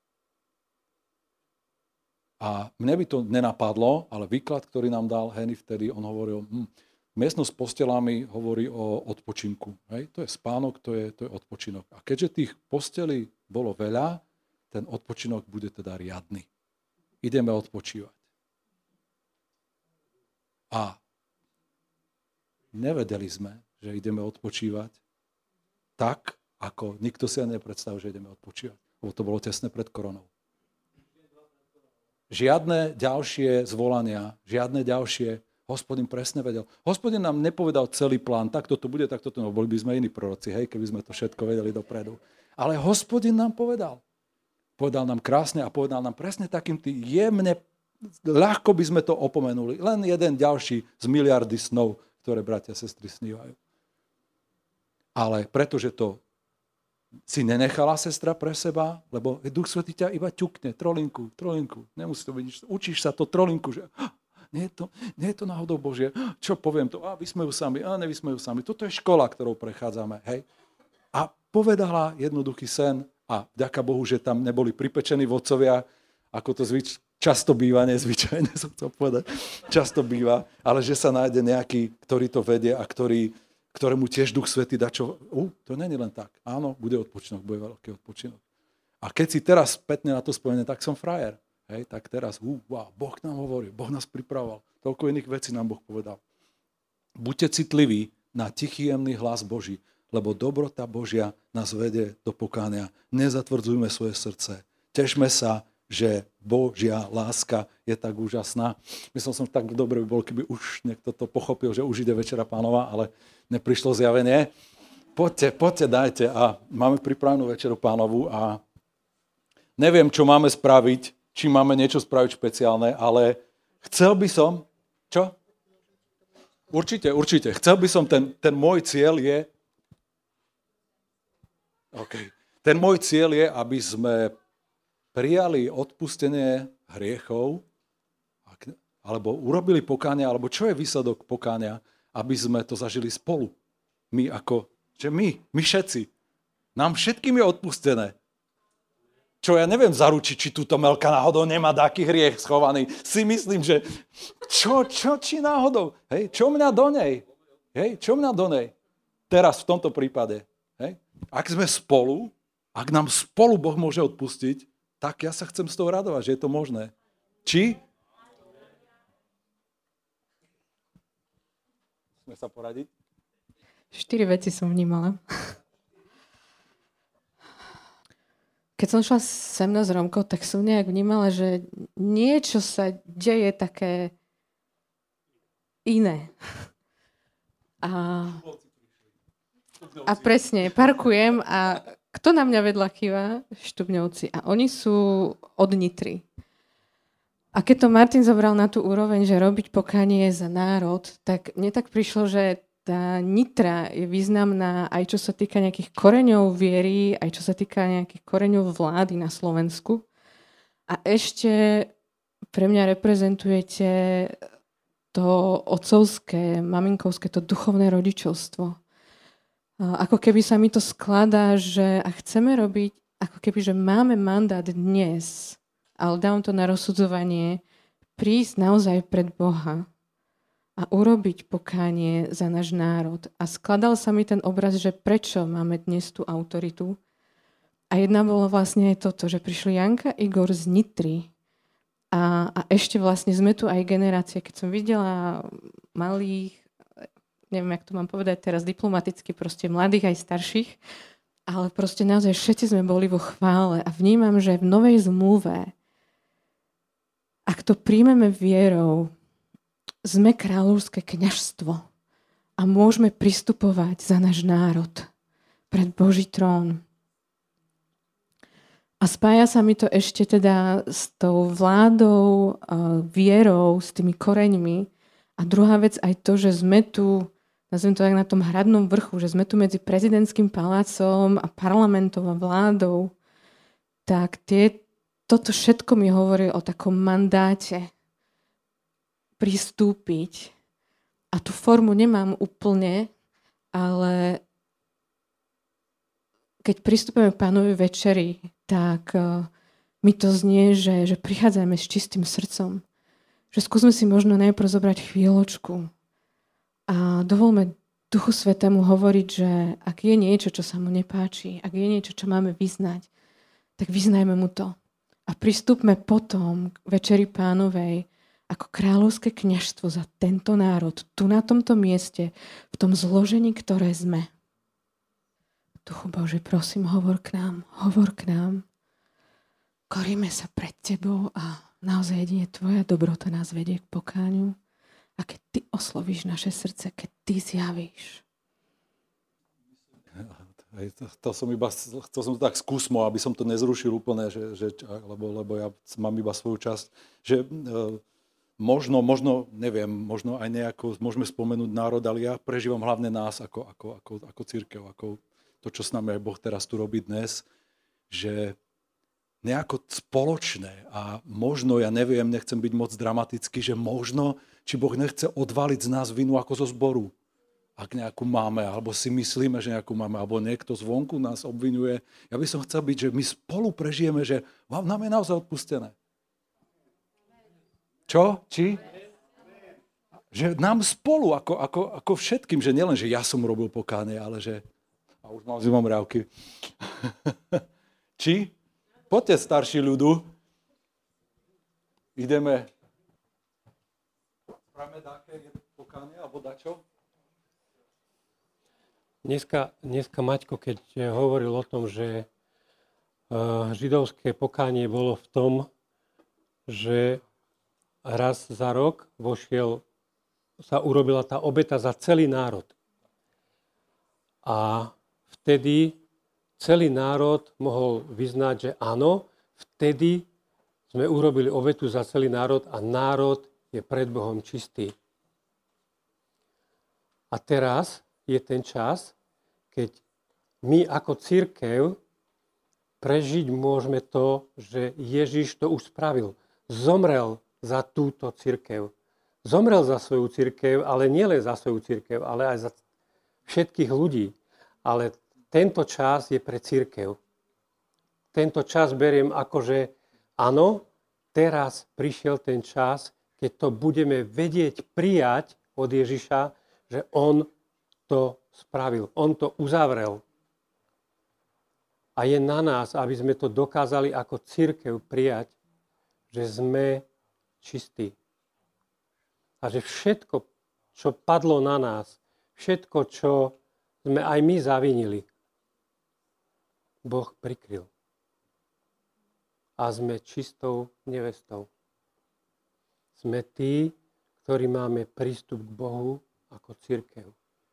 A: A mne by to nenapadlo, ale výklad, ktorý nám dal Henny vtedy, on hovoril, miestnosť s postelami hovorí o odpočinku. Hej? To je spánok, to je odpočinok. A keďže tých postelí bolo veľa, ten odpočinok bude teda riadny. Ideme odpočívať. A nevedeli sme, že ideme odpočívať tak, ako nikto si ani nepredstavil, že ideme odpočívať. Lebo to bolo tesne pred koronou. Žiadne ďalšie zvolania, žiadne ďalšie. Hospodin presne vedel. Hospodin nám nepovedal celý plán, takto to bude, takto to, no boli by sme iní proroci, hej, keby sme to všetko vedeli dopredu. Ale Hospodin nám povedal. Povedal nám krásne a povedal nám presne takým tým jemne, ľahko by sme to opomenuli. Len jeden ďalší z miliardy snov, ktoré bratia a sestry snívajú. Ale pretože to si nenechala sestra pre seba, lebo Duch Svätý ťa iba ťukne, trolinku, nemusí to byť nič. Učíš sa to trolinku, že nie je to náhodou Božie. Čo poviem to? Vysmejú sami, nevysmejú sami. Toto je škola, ktorou prechádzame. Hej? A povedala jednoduchý sen a vďaka Bohu, že tam neboli pripečení vodcovia, ako to často býva, nezvyčajne som chcel povedať, často býva, ale že sa nájde nejaký, ktorý to vedie a ktorému tiež Duch Svätý dá čo... to nie je len tak. Áno, bude odpočinok, bude veľký odpočinok. A keď si teraz spätne na to spomenem, tak som frajer. Hej, tak teraz, wow, Boh nám hovorí, Boh nás pripravoval. Toľko iných vecí nám Boh povedal. Buďte citliví na tichý, jemný hlas Boží, lebo dobrota Božia nás vedie do pokánia. Nezatvrdzujme svoje srdce. Tešme sa, že Božia láska je tak úžasná. Myslel som, tak dobre by bol, keby už niekto to pochopil, že už ide Večera Pánova, ale neprišlo zjavenie. Poďte, dajte. A máme pripravenú Večeru Pánovu a neviem, čo máme spraviť, či máme niečo spraviť špeciálne, ale chcel by som... Čo? Určite. Chcel by som, ten môj cieľ je... Okay. Ten môj cieľ je, aby sme prijali odpustenie hriechov, alebo urobili pokánia, alebo čo je výsledok pokánia, aby sme to zažili spolu. My všetci. Nám všetkým je odpustené. Čo ja neviem zaručiť, či túto Melka náhodou nemá taký hriech schovaný. Si myslím, že či náhodou? Hej, čo mňa do nej? Teraz v tomto prípade. Hej? Ak sme spolu, ak nám spolu Boh môže odpustiť, tak ja sa chcem z toho radovať, že je to možné. Či? Musíme sa poradiť?
B: 4 veci som vnímala. Keď som šla sem s Romkou, tak som nejak vnímala, že niečo sa deje také iné. A presne, parkujem a kto na mňa vedľa chýva? Štubňovci. A oni sú od Nitry. A keď to Martin zobral na tú úroveň, že robiť pokánie za národ, tak mne tak prišlo, že tá Nitra je významná aj čo sa týka nejakých koreňov viery, aj čo sa týka nejakých koreňov vlády na Slovensku. A ešte pre mňa reprezentujete to otcovské, maminkovské, to duchovné rodičovstvo. Ako keby sa mi to skladá, že a chceme robiť, ako keby, že máme mandát dnes, ale dávam to na rozsudzovanie, prísť naozaj pred Boha a urobiť pokánie za náš národ. A skladal sa mi ten obraz, že prečo máme dnes tú autoritu. A jedna bolo vlastne aj toto, že prišli Janka Igor z Nitry a ešte vlastne sme tu aj generácie. Keď som videla malých, neviem, jak to mám povedať teraz diplomaticky, proste mladých aj starších, ale proste naozaj všetci sme boli vo chvále a vnímam, že v novej zmluve, ak to príjmeme vierou, sme kráľovské kňazstvo a môžeme pristupovať za náš národ. pred Boží trón. A spája sa mi to ešte teda s tou vládou, vierou, s tými koreňmi. A druhá vec aj to, že sme tu, nazvem to tak na tom hradnom vrchu, že sme tu medzi prezidentským palácom a parlamentom a vládou. Tak toto všetko mi hovorí o takom mandáte pristúpiť. A tú formu nemám úplne, ale keď pristúpime k Pánovi večeri, tak mi to znie, že prichádzame s čistým srdcom. Že skúsme si možno najprv zobrať chvíľočku a dovolme Duchu Svätému hovoriť, že ak je niečo, čo sa mu nepáči, ak je niečo, čo máme vyznať, tak vyznajme mu to. A pristúpme potom k večeri Pánovej ako kráľovské kňazstvo za tento národ, tu na tomto mieste, v tom zložení, ktoré sme. Duchu Bože, prosím, hovor k nám. Koríme sa pred Tebou a naozaj jedine Tvoja dobrota nás vedie k pokáňu. A keď Ty oslovíš naše srdce, keď Ty zjavíš.
A: Chcel som to tak skúsmo, aby som to nezrušil úplne, lebo ja mám iba svoju časť, že možno, neviem, možno aj nejako môžeme spomenúť národ, ale ja prežívam hlavne nás ako cirkev, ako to, čo s nami aj Boh teraz tu robí dnes, že nejako spoločné a možno, ja neviem, nechcem byť moc dramatický, že možno, či Boh nechce odvaliť z nás vinu ako zo zboru. Ak nejakú máme, alebo si myslíme, že nejakú máme, alebo niekto zvonku nás obvinuje. Ja by som chcel byť, že my spolu prežijeme, že nám je naozaj odpustené. Čo? Či? Že nám spolu, ako všetkým, že nielen, že ja som robil pokánie, ale že... A už mám zimom riavky. Či? Poďte, starší ľudu. Ideme. Spravíme také pokánie, alebo dačo?
C: Dneska Maťko, keď hovoril o tom, že židovské pokánie bolo v tom, že raz za rok sa urobila tá obeta za celý národ. A vtedy celý národ mohol vyznať, že áno, vtedy sme urobili obetu za celý národ a národ je pred Bohom čistý. A teraz je ten čas, keď my ako cirkev prežiť môžeme to, že Ježiš to už spravil. Zomrel za túto cirkev. Zomrel za svoju cirkev, ale nielen za svoju cirkev, ale aj za všetkých ľudí. Ale tento čas je pre cirkev. Tento čas beriem ako, že áno, teraz prišiel ten čas, keď to budeme vedieť prijať od Ježiša, že on to spravil, on to uzavrel. A je na nás, aby sme to dokázali ako cirkev prijať, že sme čistí. A že všetko, čo padlo na nás, všetko, čo sme aj my zavinili, Boh prikryl. A sme čistou nevestou. Sme tí, ktorí máme prístup k Bohu ako cirkev.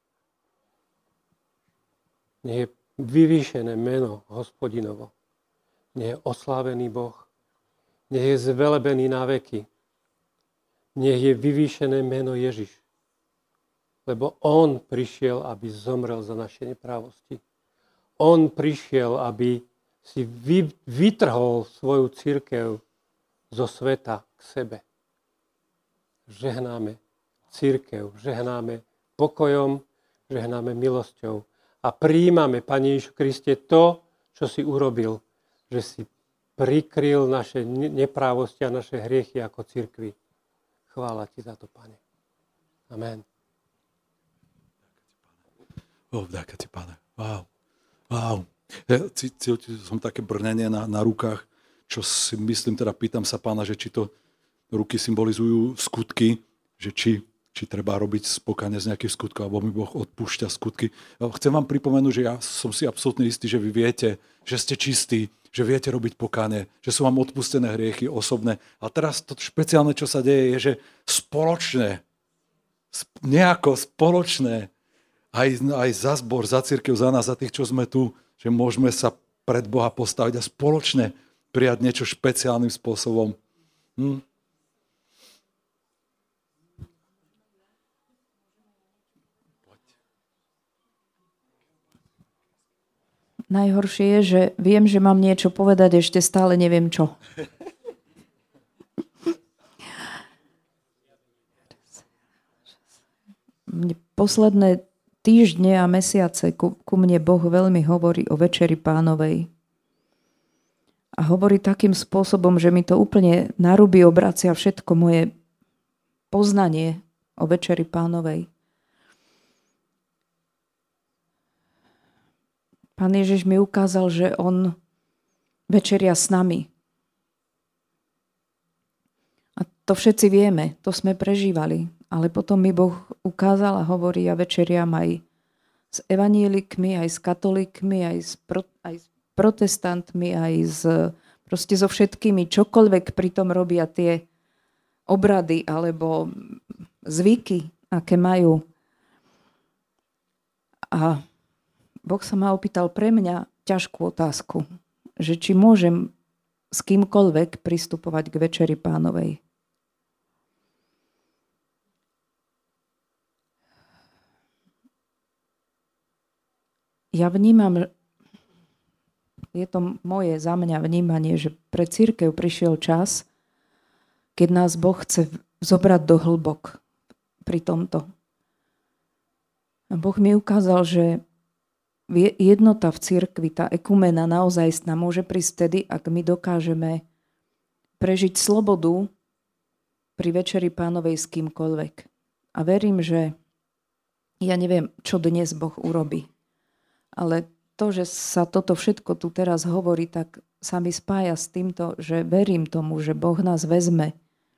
C: Nech je vyvýšené meno Hospodinovo. Nech je oslávený Boh. Nech je zvelebený na veky. Nech je vyvýšené meno Ježiš. Lebo on prišiel, aby zomrel za naše neprávosti. On prišiel, aby si vytrhol svoju cirkev zo sveta k sebe. Žehnáme cirkev, žehnáme pokojom, žehnáme milosťou. A prijímame, Pane Ježišu Kriste, to, čo si urobil, že si prikryl naše neprávosti a naše hriechy ako cirkvi. Chvála Ti za to, Pane. Amen.
A: Ďakujem Ti, Pane. Wow. Cítil som také brnenie na rukách, čo si myslím, teda pýtam sa Pána, že či to ruky symbolizujú skutky, že či treba robiť spokane z nejakých skutkov, alebo mi Boh odpúšťa skutky. Chcem vám pripomenúť, že ja som si absolútne istý, že vy viete, že ste čistí, že viete robiť pokánie, že sú vám odpustené hriechy osobné. A teraz to špeciálne, čo sa deje, je, že spoločné, nejako spoločné, aj za zbor, za cirkev, za nás, za tých, čo sme tu, že môžeme sa pred Boha postaviť a spoločne prijať niečo špeciálnym spôsobom.
D: Najhoršie je, že viem, že mám niečo povedať, ešte stále neviem čo. Posledné týždne a mesiace ku mne Boh veľmi hovorí o Večeri Pánovej. A hovorí takým spôsobom, že mi to úplne naruby obracia všetko moje poznanie o Večeri Pánovej. Pán Ježiš mi ukázal, že on večeria s nami. A to všetci vieme, to sme prežívali. Ale potom mi Boh ukázal a hovorí, ja večeriam aj s evanielikmi, aj s katolíkmi, aj s protestantmi, proste so všetkými, čokoľvek pritom robia tie obrady alebo zvyky, aké majú. A Boh sa ma opýtal pre mňa ťažkú otázku, že či môžem s kýmkoľvek pristupovať k Večeri Pánovej. Ja vnímam, je to moje za mňa vnímanie, že pre cirkev prišiel čas, keď nás Boh chce zobrať do hĺbok pri tomto. A Boh mi ukázal, že jednota v cirkvi, tá ekumena naozaj môže prísť vtedy, ak my dokážeme prežiť slobodu pri Večeri Pánovej s kýmkoľvek. A verím, že ja neviem, čo dnes Boh urobí. Ale to, že sa toto všetko tu teraz hovorí, tak sa mi spája s týmto, že verím tomu, že Boh nás vezme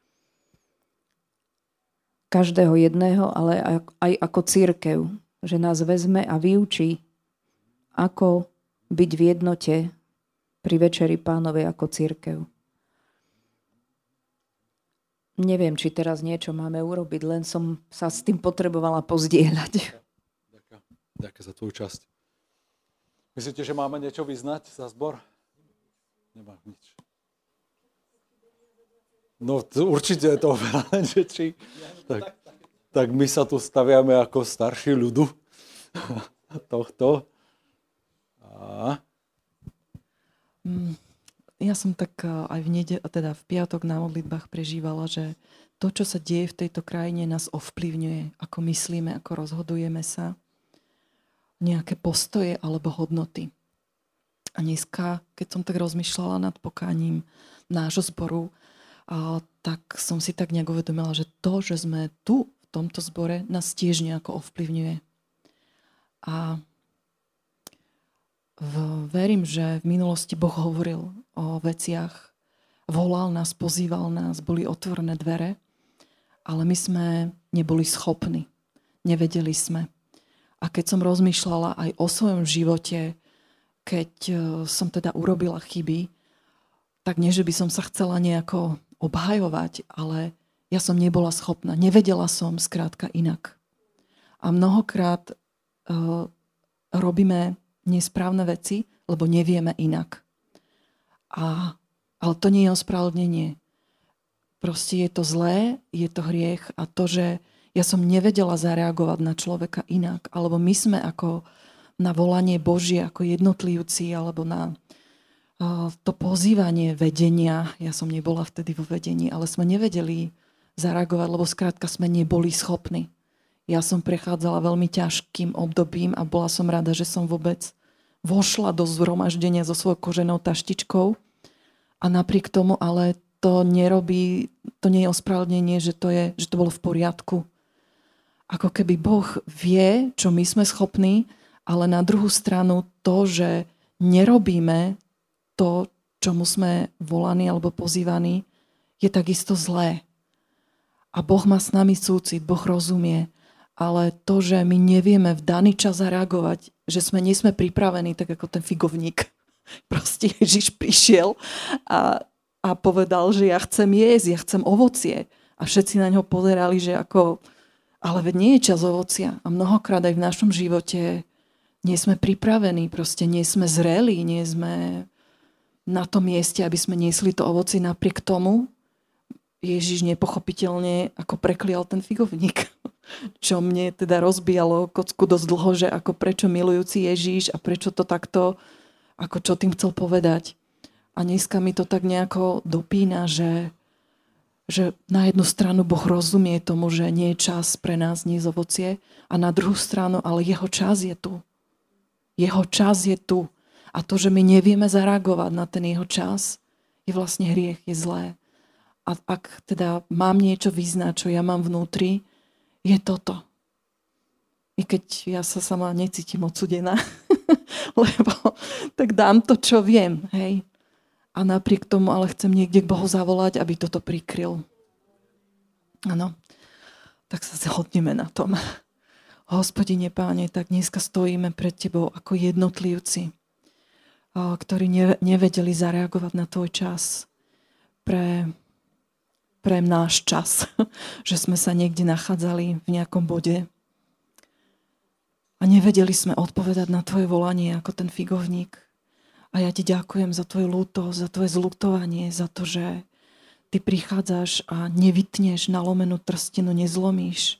D: každého jedného, ale aj ako cirkev, že nás vezme a vyučí, ako byť v jednote pri Večeri Pánovej ako cirkev. Neviem, či teraz niečo máme urobiť, len som sa s tým potrebovala pozdieľať.
A: Ďakujem za tvoju časť. Myslíte, že máme niečo vyznať za zbor? Nemám nič. No určite je to veľa, že či. Tak my sa tu staviame ako starší ľudu tohto.
E: Ja som tak aj v piatok na modlitbách prežívala, že to, čo sa deje v tejto krajine, nás ovplyvňuje, ako myslíme, ako rozhodujeme sa, nejaké postoje alebo hodnoty. A dneska, keď som tak rozmýšľala nad pokáním nášho zboru, tak som si tak nejak uvedomila, že to, že sme tu v tomto zbore, nás tiež nejako ovplyvňuje. A verím, že v minulosti Boh hovoril o veciach, volal nás, pozýval nás, boli otvorené dvere, ale my sme neboli schopní, nevedeli sme. A keď som rozmýšľala aj o svojom živote, keď som teda urobila chyby, tak nie, že by som sa chcela nejako obhajovať, ale ja som nebola schopná, nevedela som skrátka inak. A mnohokrát robíme nesprávne veci, lebo nevieme inak. Ale to nie je ospravedlnenie. Proste je to zlé, je to hriech a to, že ja som nevedela zareagovať na človeka inak, alebo my sme ako na volanie Božie, ako jednotlivci, alebo na to pozývanie vedenia. Ja som nebola vtedy vo vedení, ale sme nevedeli zareagovať, lebo skrátka sme neboli schopní. Ja som prechádzala veľmi ťažkým obdobím a bola som rada, že som vôbec vošla do zhromaždenia so svojou koženou taštičkou a napriek tomu ale to nie je ospravedlnenie, že to bolo v poriadku. Ako keby Boh vie, čo my sme schopní, ale na druhú stranu to, že nerobíme to, čomu sme volaní alebo pozývaní, je takisto zlé. A Boh má s nami súcit, Boh rozumie, ale to, že my nevieme v daný čas zareagovať, že nie sme pripravení, tak ako ten figovník. Proste Ježiš prišiel a povedal, že ja chcem jesť, ja chcem ovocie. A všetci na ňo pozerali, že ako... A Ale veď nie je čas ovocia. A mnohokrát aj v našom živote nie sme pripravení, proste nie sme zreli, nie sme na tom mieste, aby sme niesli to ovocie. Napriek tomu Ježiš nepochopiteľne ako preklial ten figovník. Čo mne teda rozbíjalo kocku dosť dlho, že ako prečo milujúci Ježiš a prečo to takto, ako čo tým chcel povedať. A dneska mi to tak nejako dopína, že na jednu stranu Boh rozumie tomu, že nie je čas pre nás niesť ovocie a na druhú stranu, ale jeho čas je tu. Jeho čas je tu. A to, že my nevieme zareagovať na ten jeho čas, je vlastne hriech, je zlé. A ak teda mám niečo vyznať, čo ja mám vnútri, je toto. I keď ja sa sama necítim odsudená, lebo tak dám to, čo viem, hej. A napriek tomu ale chcem niekde k Bohu zavolať, aby toto prikryl. Áno. Tak sa zhodneme na tom. Hospodine, Páne, tak dneska stojíme pred Tebou ako jednotlivci, ktorí nevedeli zareagovať na Tvoj čas. Pre náš čas. Že sme sa niekde nachádzali v nejakom bode a nevedeli sme odpovedať na Tvoje volanie ako ten figovník. A ja Ti ďakujem za Tvoju ľútosť, za Tvoje zľutovanie, za to, že Ty prichádzaš a nevytneš nalomenú trstinu, nezlomíš.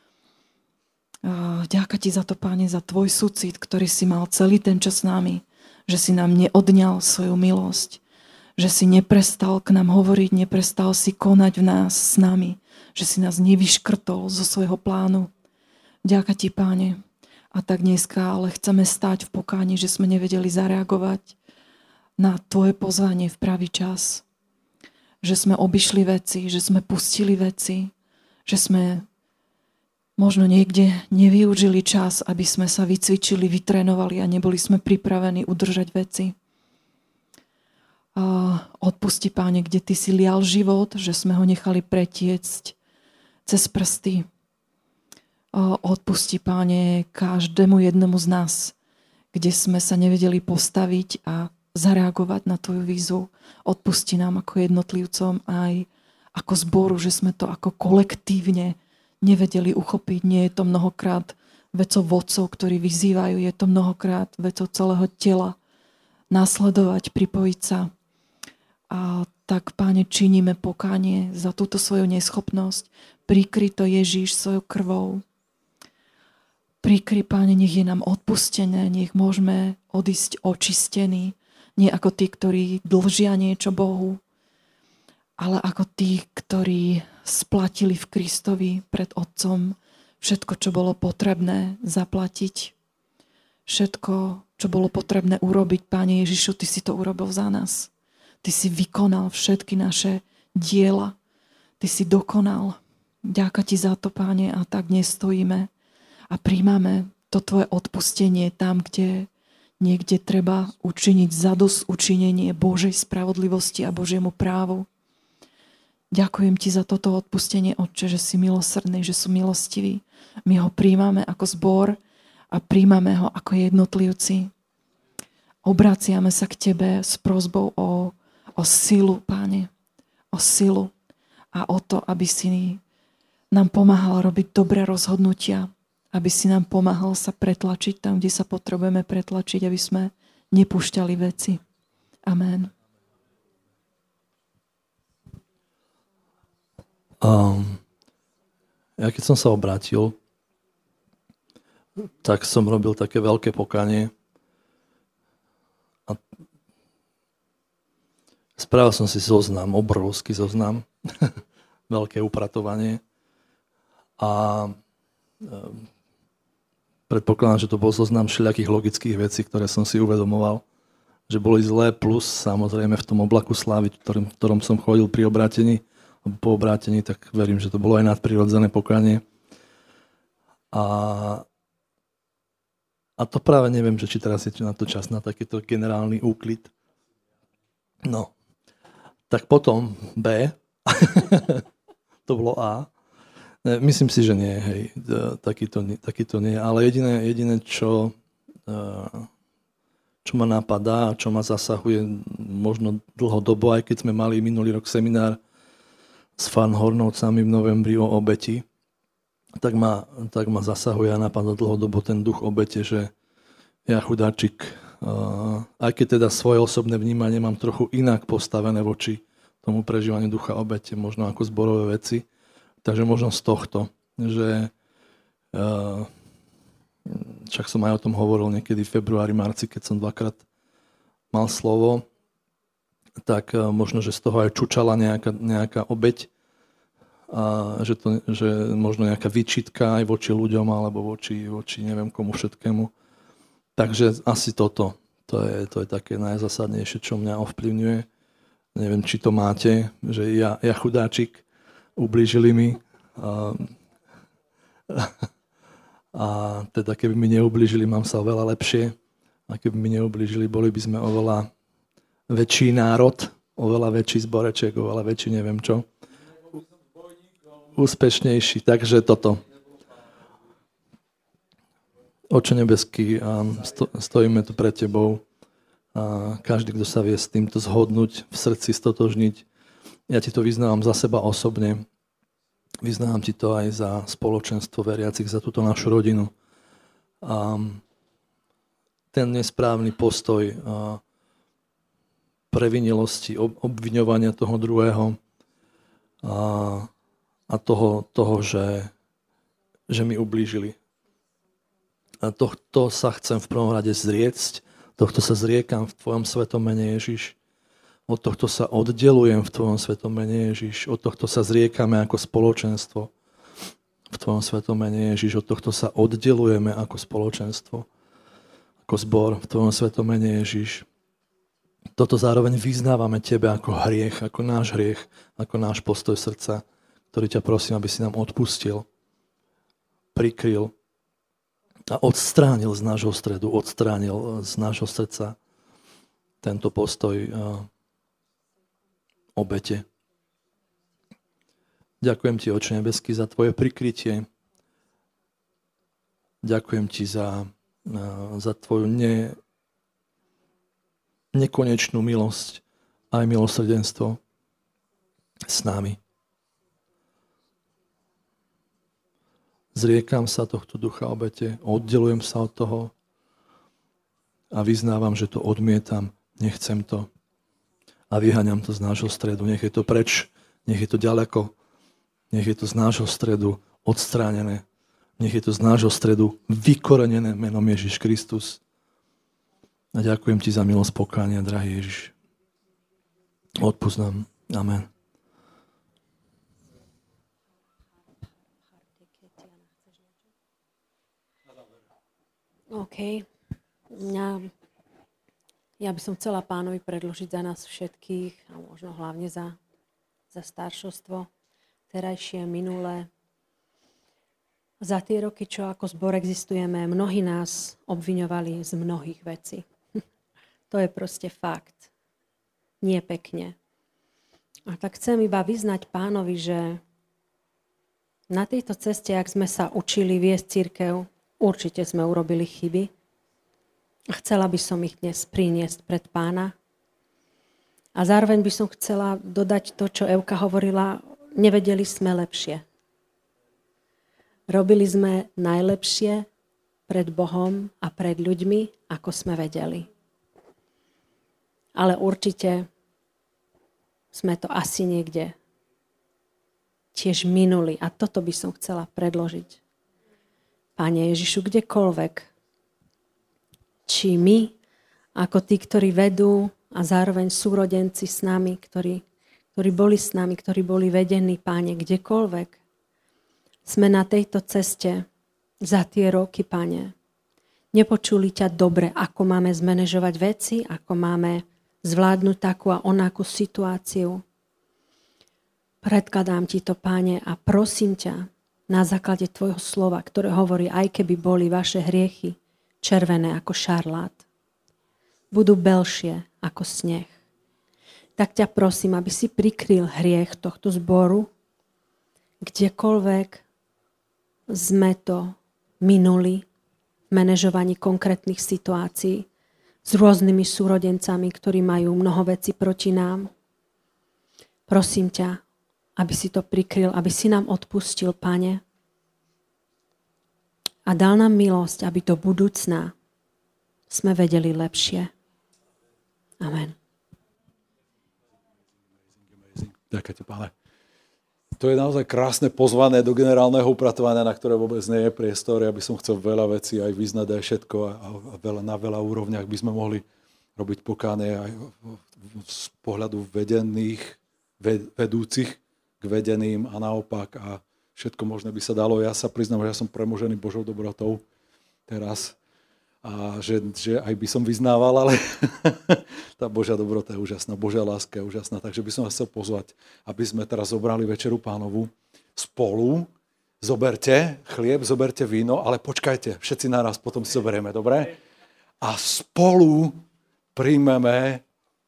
E: Ďakujem Ti za to, Páne, za Tvoj súcit, ktorý si mal celý ten čas s nami, že si nám neodňal svoju milosť, že si neprestal k nám hovoriť, neprestal si konať v nás s nami, že si nás nevyškrtol zo svojho plánu. Ďakujem Ti, Páne. A tak dneska ale chceme stáť v pokáni, že sme nevedeli zareagovať na Tvoje pozvanie v pravý čas. Že sme obišli veci, že sme pustili veci, že sme možno niekde nevyužili čas, aby sme sa vycvičili, vytrénovali a neboli sme pripravení udržať veci. Odpusti, Páne, kde Ty si lial život, že sme ho nechali pretiecť cez prsty. Odpusti, Páne, každému jednomu z nás, kde sme sa nevedeli postaviť a zareagovať na Tvoju výzvu. Odpusti nám ako jednotlivcom aj ako zboru, že sme to ako kolektívne nevedeli uchopiť. Nie je to mnohokrát vecou vodcov, ktorí vyzývajú, je to mnohokrát vecou celého tela. Nasledovať, pripojiť sa. A tak, Páne, činíme pokánie za túto svoju neschopnosť. Prikry to Ježiš svojou krvou. Prikry, Páne, nech je nám odpustené, nech môžeme odísť očistení. Nie ako tí, ktorí dlžia niečo Bohu, ale ako tí, ktorí splatili v Kristovi pred Otcom všetko, čo bolo potrebné zaplatiť. Všetko, čo bolo potrebné urobiť. Páne Ježišu, Ty si to urobil za nás. Ty si vykonal všetky naše diela. Ty si dokonal. Ďakujem Ti za to, Páne, a tak dnes stojíme a príjmame to Tvoje odpustenie tam, kde niekde treba učiniť zadosť učinenie Božej spravodlivosti a Božiemu právu. Ďakujem Ti za toto odpustenie, Otče, že si milosrdný, že sú milostivý. My ho príjmame ako zbor a príjmame ho ako jednotlivci. Obraciame sa k Tebe s prosbou o silu, Páne. O silu a o to, aby si nám pomáhal robiť dobré rozhodnutia, aby si nám pomáhal sa pretlačiť tam, kde sa potrebujeme pretlačiť, aby sme nepúšťali veci. Amen.
F: Ja keď som sa obrátil, tak som robil také veľké pokánie a spravil som si zoznam, obrovský zoznam, veľké upratovanie a predpokladám, že to bol zoznam všelijakých logických vecí, ktoré som si uvedomoval, že boli zlé, plus samozrejme v tom oblaku slávy, v ktorom som chodil pri obrátení, po obrátení, tak verím, že to bolo aj nadprirodzené pokánie. A to práve neviem, že či teraz je na to čas na takýto generálny úklid. No, tak potom B, to bolo A. Myslím si, že nie, hej, takýto nie, ale jediné čo ma napadá a čo ma zasahuje možno dlhodobo, aj keď sme mali minulý rok seminár s Farnhornovcami v novembri o obeti, tak ma zasahuje a napadá dlhodobo ten duch obete, že ja chudáčik, aj keď teda svoje osobné vnímanie mám trochu inak postavené voči tomu prežívaniu ducha obete, možno ako zborové veci. Takže možno z tohto, že však som aj o tom hovoril niekedy v februári, marci, keď som 2-krát mal slovo, tak možno, že z toho aj čučala nejaká obeť, a že možno nejaká výčitka aj voči ľuďom alebo voči neviem komu všetkému. Takže asi toto. To je také najzásadnejšie, čo mňa ovplyvňuje. Neviem, či to máte, že ja chudáčik, ublížili mi. A teda keby mi neublížili, mám sa oveľa lepšie. A keby mi neublížili, boli by sme oveľa väčší národ, oveľa väčší zboreček, oveľa väčší neviem čo. Úspešnejší. Takže toto. Oče nebeský, stojíme tu pred tebou. A každý, kto sa vie s týmto zhodnúť, v srdci stotožniť. Ja ti to vyznávam za seba osobne. Vyznávam ti to aj za spoločenstvo veriacich, za túto našu rodinu. A ten nesprávny postoj previnilosti, obviňovania toho druhého a toho že mi ublížili. A tohto sa chcem v prvom rade zriecť, tohto sa zriekam v tvojom svetom mene Ježiš. Od tohto sa oddelujem v tvojom svetom mene Ježiš. Od tohto sa zriekame ako spoločenstvo v tvojom svetom mene Ježiš. Od tohto sa oddelujeme ako spoločenstvo, ako zbor v tvojom svetom mene Ježiš. Toto zároveň vyznávame tebe ako hriech, ako náš postoj srdca, ktorý ťa prosím, aby si nám odpustil, prikryl a odstránil z nášho stredu, odstránil z nášho srdca tento postoj obete. Ďakujem ti, Oče nebeský, za tvoje prikrytie. Ďakujem ti za tvoju nekonečnú milosť aj milosrdenstvo s nami. Zriekam sa tohto ducha obete, oddelujem sa od toho a vyznávam, že to odmietam, nechcem to a vyháňam to z nášho stredu. Nech je to preč, nech je to ďaleko, nech je to z nášho stredu odstránené, nech je to z nášho stredu vykorenené menom Ježiš Kristus. A ďakujem ti za milosť pokánia, drahý Ježiš. Odpusť nám. Amen.
G: OK. Ja by som chcela Pánovi predložiť za nás všetkých a možno hlavne za staršovstvo, terajšie, minulé. Za tie roky, čo ako zbor existujeme, mnohí nás obviňovali z mnohých vecí. To je proste fakt. Nie pekne. A tak chcem iba vyznať Pánovi, že na tejto ceste, ak sme sa učili viesť cirkev, určite sme urobili chyby. A chcela by som ich dnes priniesť pred Pána. A zároveň by som chcela dodať to, čo Evka hovorila, nevedeli sme lepšie. Robili sme najlepšie pred Bohom a pred ľuďmi, ako sme vedeli. Ale určite sme to asi niekde tiež minuli. A toto by som chcela predložiť. Pane Ježišu, kdekoľvek, či my, ako tí, ktorí vedú a zároveň súrodenci s nami, ktorí boli s nami, ktorí boli vedení, Páne, kdekoľvek, sme na tejto ceste za tie roky, Pane, nepočuli ťa dobre, ako máme zmanéžovať veci, ako máme zvládnuť takú a onakú situáciu. Predkladám ti to, Páne, a prosím ťa, na základe tvojho slova, ktoré hovorí, aj keby boli vaše hriechy červené ako šarlát, budú belšie ako sneh. Tak ťa prosím, aby si prikryl hriech tohto zboru, kdekoľvek sme to minuli v manažovaní konkrétnych situácií s rôznymi súrodencami, ktorí majú mnoho vecí proti nám. Prosím ťa, aby si to prikryl, aby si nám odpustil, Pane. a dal nám milosť, aby do budúcna sme vedeli lepšie. Amen.
A: Ďakujem ti, Pane. To je naozaj krásne pozvanie do generálneho upratovania, na ktoré vôbec nie je priestor. Ja by som chcel veľa vecí aj vyznať, aj všetko a na veľa úrovniach by sme mohli robiť pokánie aj z pohľadu vedúcich k vedeným a naopak a všetko možné by sa dalo. Ja sa priznám, že ja som premožený Božou dobrotou teraz a že aj by som vyznával, ale tá Božia dobrota je úžasná, Božia láska je úžasná, takže by som vás chcel pozvať, aby sme teraz zobrali večeru Pánovu spolu. Zoberte chlieb, zoberte víno, ale počkajte, všetci naraz potom si zoberieme, dobre? A spolu príjmeme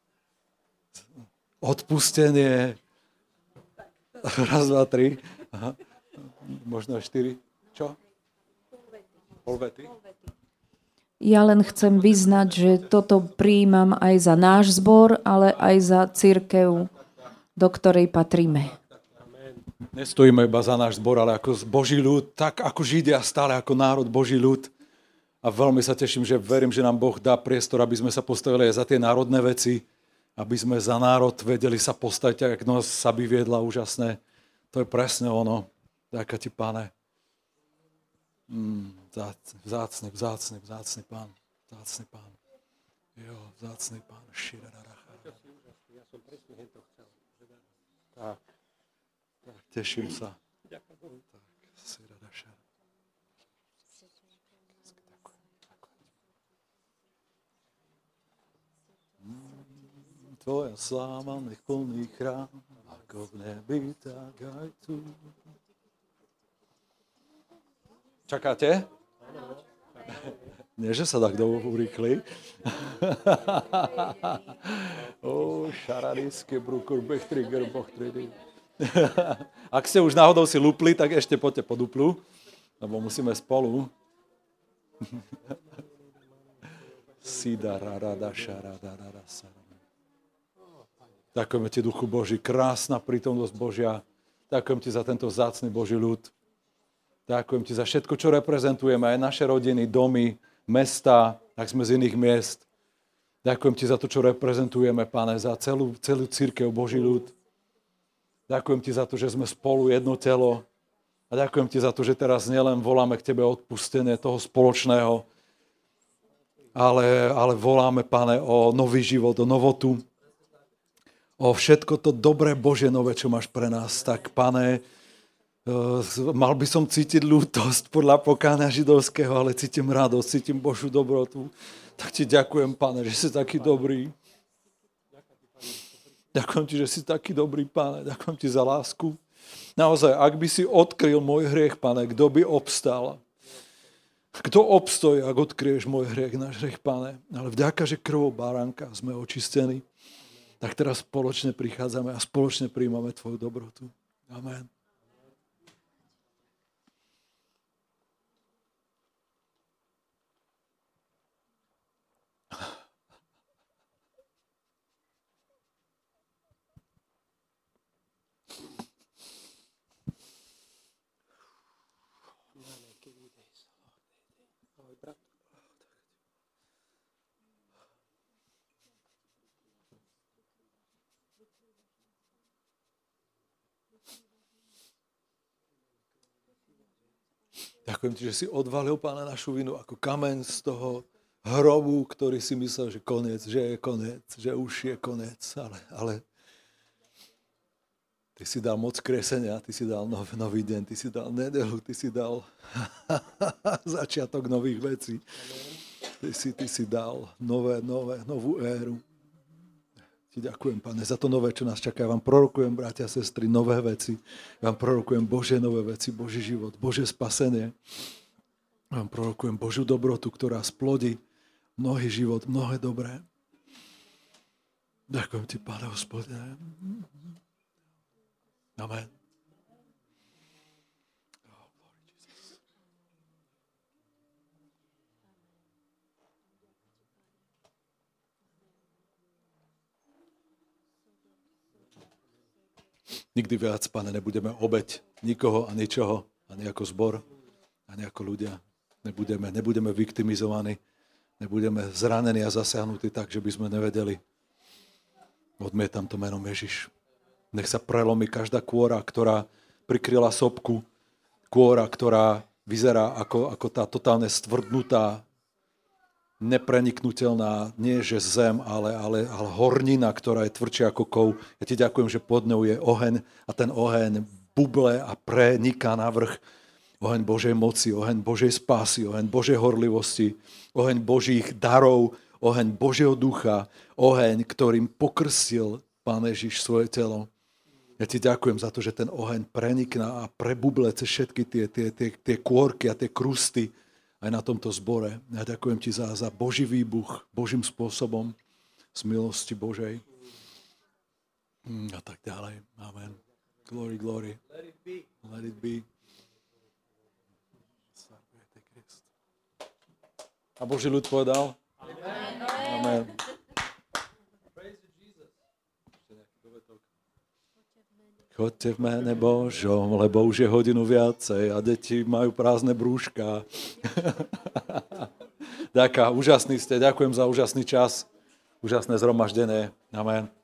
A: odpustenie. Raz, dva, tri. Aha. Možno 4. Čo? Polvety.
D: Ja len chcem vyznať, že toto prijímam aj za náš zbor, ale aj za cirkev, do ktorej patríme.
A: Nestojíme iba za náš zbor, ale ako Boží ľud, tak ako Židia stále ako národ Boží ľud. A veľmi sa teším, že verím, že nám Boh dá priestor, aby sme sa postavili aj za tie národné veci, aby sme za národ vedeli sa postaviť, ak nás sa by viedla úžasné. To je presne ono. Ďakujem ti, Pane. Vzácny Pán. Vzácny Pán. Jo, vzácny Pán.
C: Ja som presne to chcel.
A: Tak, teším sa. Tak, tvoja sláva nech plný chrám, ako v nebi, tak aj tu. Čakáte? Nie, že sa tak urýchli. Šaradíske brukur, bechtrigger, bochtridy. Ak ste už náhodou si lupli, tak ešte poďte po duplu, lebo musíme spolu. Sida, rada, šarada, rada, sarada. Ďakujeme ti, Duchu Boží, krásna prítomnosť Božia. Ďakujem ti za tento vzácny Boží ľud. Ďakujem ti za všetko, čo reprezentujeme, aj naše rodiny, domy, mesta, ak sme z iných miest. Ďakujem ti za to, čo reprezentujeme, Pane, za celú cirkev, Boží ľud. Ďakujem ti za to, že sme spolu jedno telo. A ďakujem ti za to, že teraz nielen voláme k tebe odpustenie toho spoločného, ale voláme, Pane, o nový život, o novotu, o všetko to dobré Božie nové, čo máš pre nás. Tak, Pane, mal by som cítiť ľútosť podľa pokánia židovského, ale cítim radosť, cítim Božiu dobrotu. Tak ti ďakujem, Pane, že si taký dobrý. Ďakujem ti, že si taký dobrý, Pane. Ďakujem ti za lásku. Naozaj, ak by si odkryl môj hriech, Pane, kto by obstal? Kto obstojí, ak odkryješ môj hriech, náš hriech, Pane? Ale vďaka, že krvou baránka sme očistení, tak teraz spoločne prichádzame a spoločne príjmame tvoju dobrotu. Amen. Ďakujem ti, že si odvalil, Páne, našu vinu ako kameň z toho hrobu, ktorý si myslel, že koniec, že je koniec, že už je koniec, ale ty si dal moc kresenia, ty si dal nový deň, ty si dal nedeľu, ty si dal začiatok nových vecí. Ty si dal novú éru. Ti ďakujem, Pane, za to nové, čo nás čaká. Ja vám prorokujem, bratia a sestry, nové veci. Ja vám prorokujem Božie nové veci, Boží život, Božie spasenie. Ja vám prorokujem Božiu dobrotu, ktorá splodí mnohý život, mnohé dobré. Ďakujem ti, Pane, Hospodine. Amen. Nikdy viac, Pane, nebudeme obeť nikoho a ničoho, ani ako zbor, ani ako ľudia. Nebudeme viktimizovaní, nebudeme zranení a zasiahnutí tak, že by sme nevedeli. Odmietam to menom Ježiš. Nech sa prelomí každá kôra, ktorá prikryla sopku, kôra, ktorá vyzerá ako tá totálne stvrdnutá, nepreniknutelná, nie že zem, ale hornina, ktorá je tvrdšia ako kov. Ja ti ďakujem, že pod ňou je oheň a ten oheň buble a preniká na vrch. Oheň Božej moci, oheň Božej spásy, oheň Božej horlivosti, oheň Božích darov, oheň Božieho ducha, oheň, ktorým pokrsil Pán Ježiš svoje telo. Ja ti ďakujem za to, že ten oheň prenikná a prebuble cez všetky tie kôrky a tie krusty aj na tomto zbore. Ja ďakujem ti za Boží výbuch, Božím spôsobom, z milosti Božej. A tak ďalej. Amen. Glory, glory. Let it be. Let it be. A Boží ľud povedal? Amen. Amen. Choďte v mene Božom, lebo už je hodinu viacej a deti majú prázdne brúška. Ďakujem, úžasný ste, ďakujem za úžasný čas, úžasné zhromaždenie. Amen.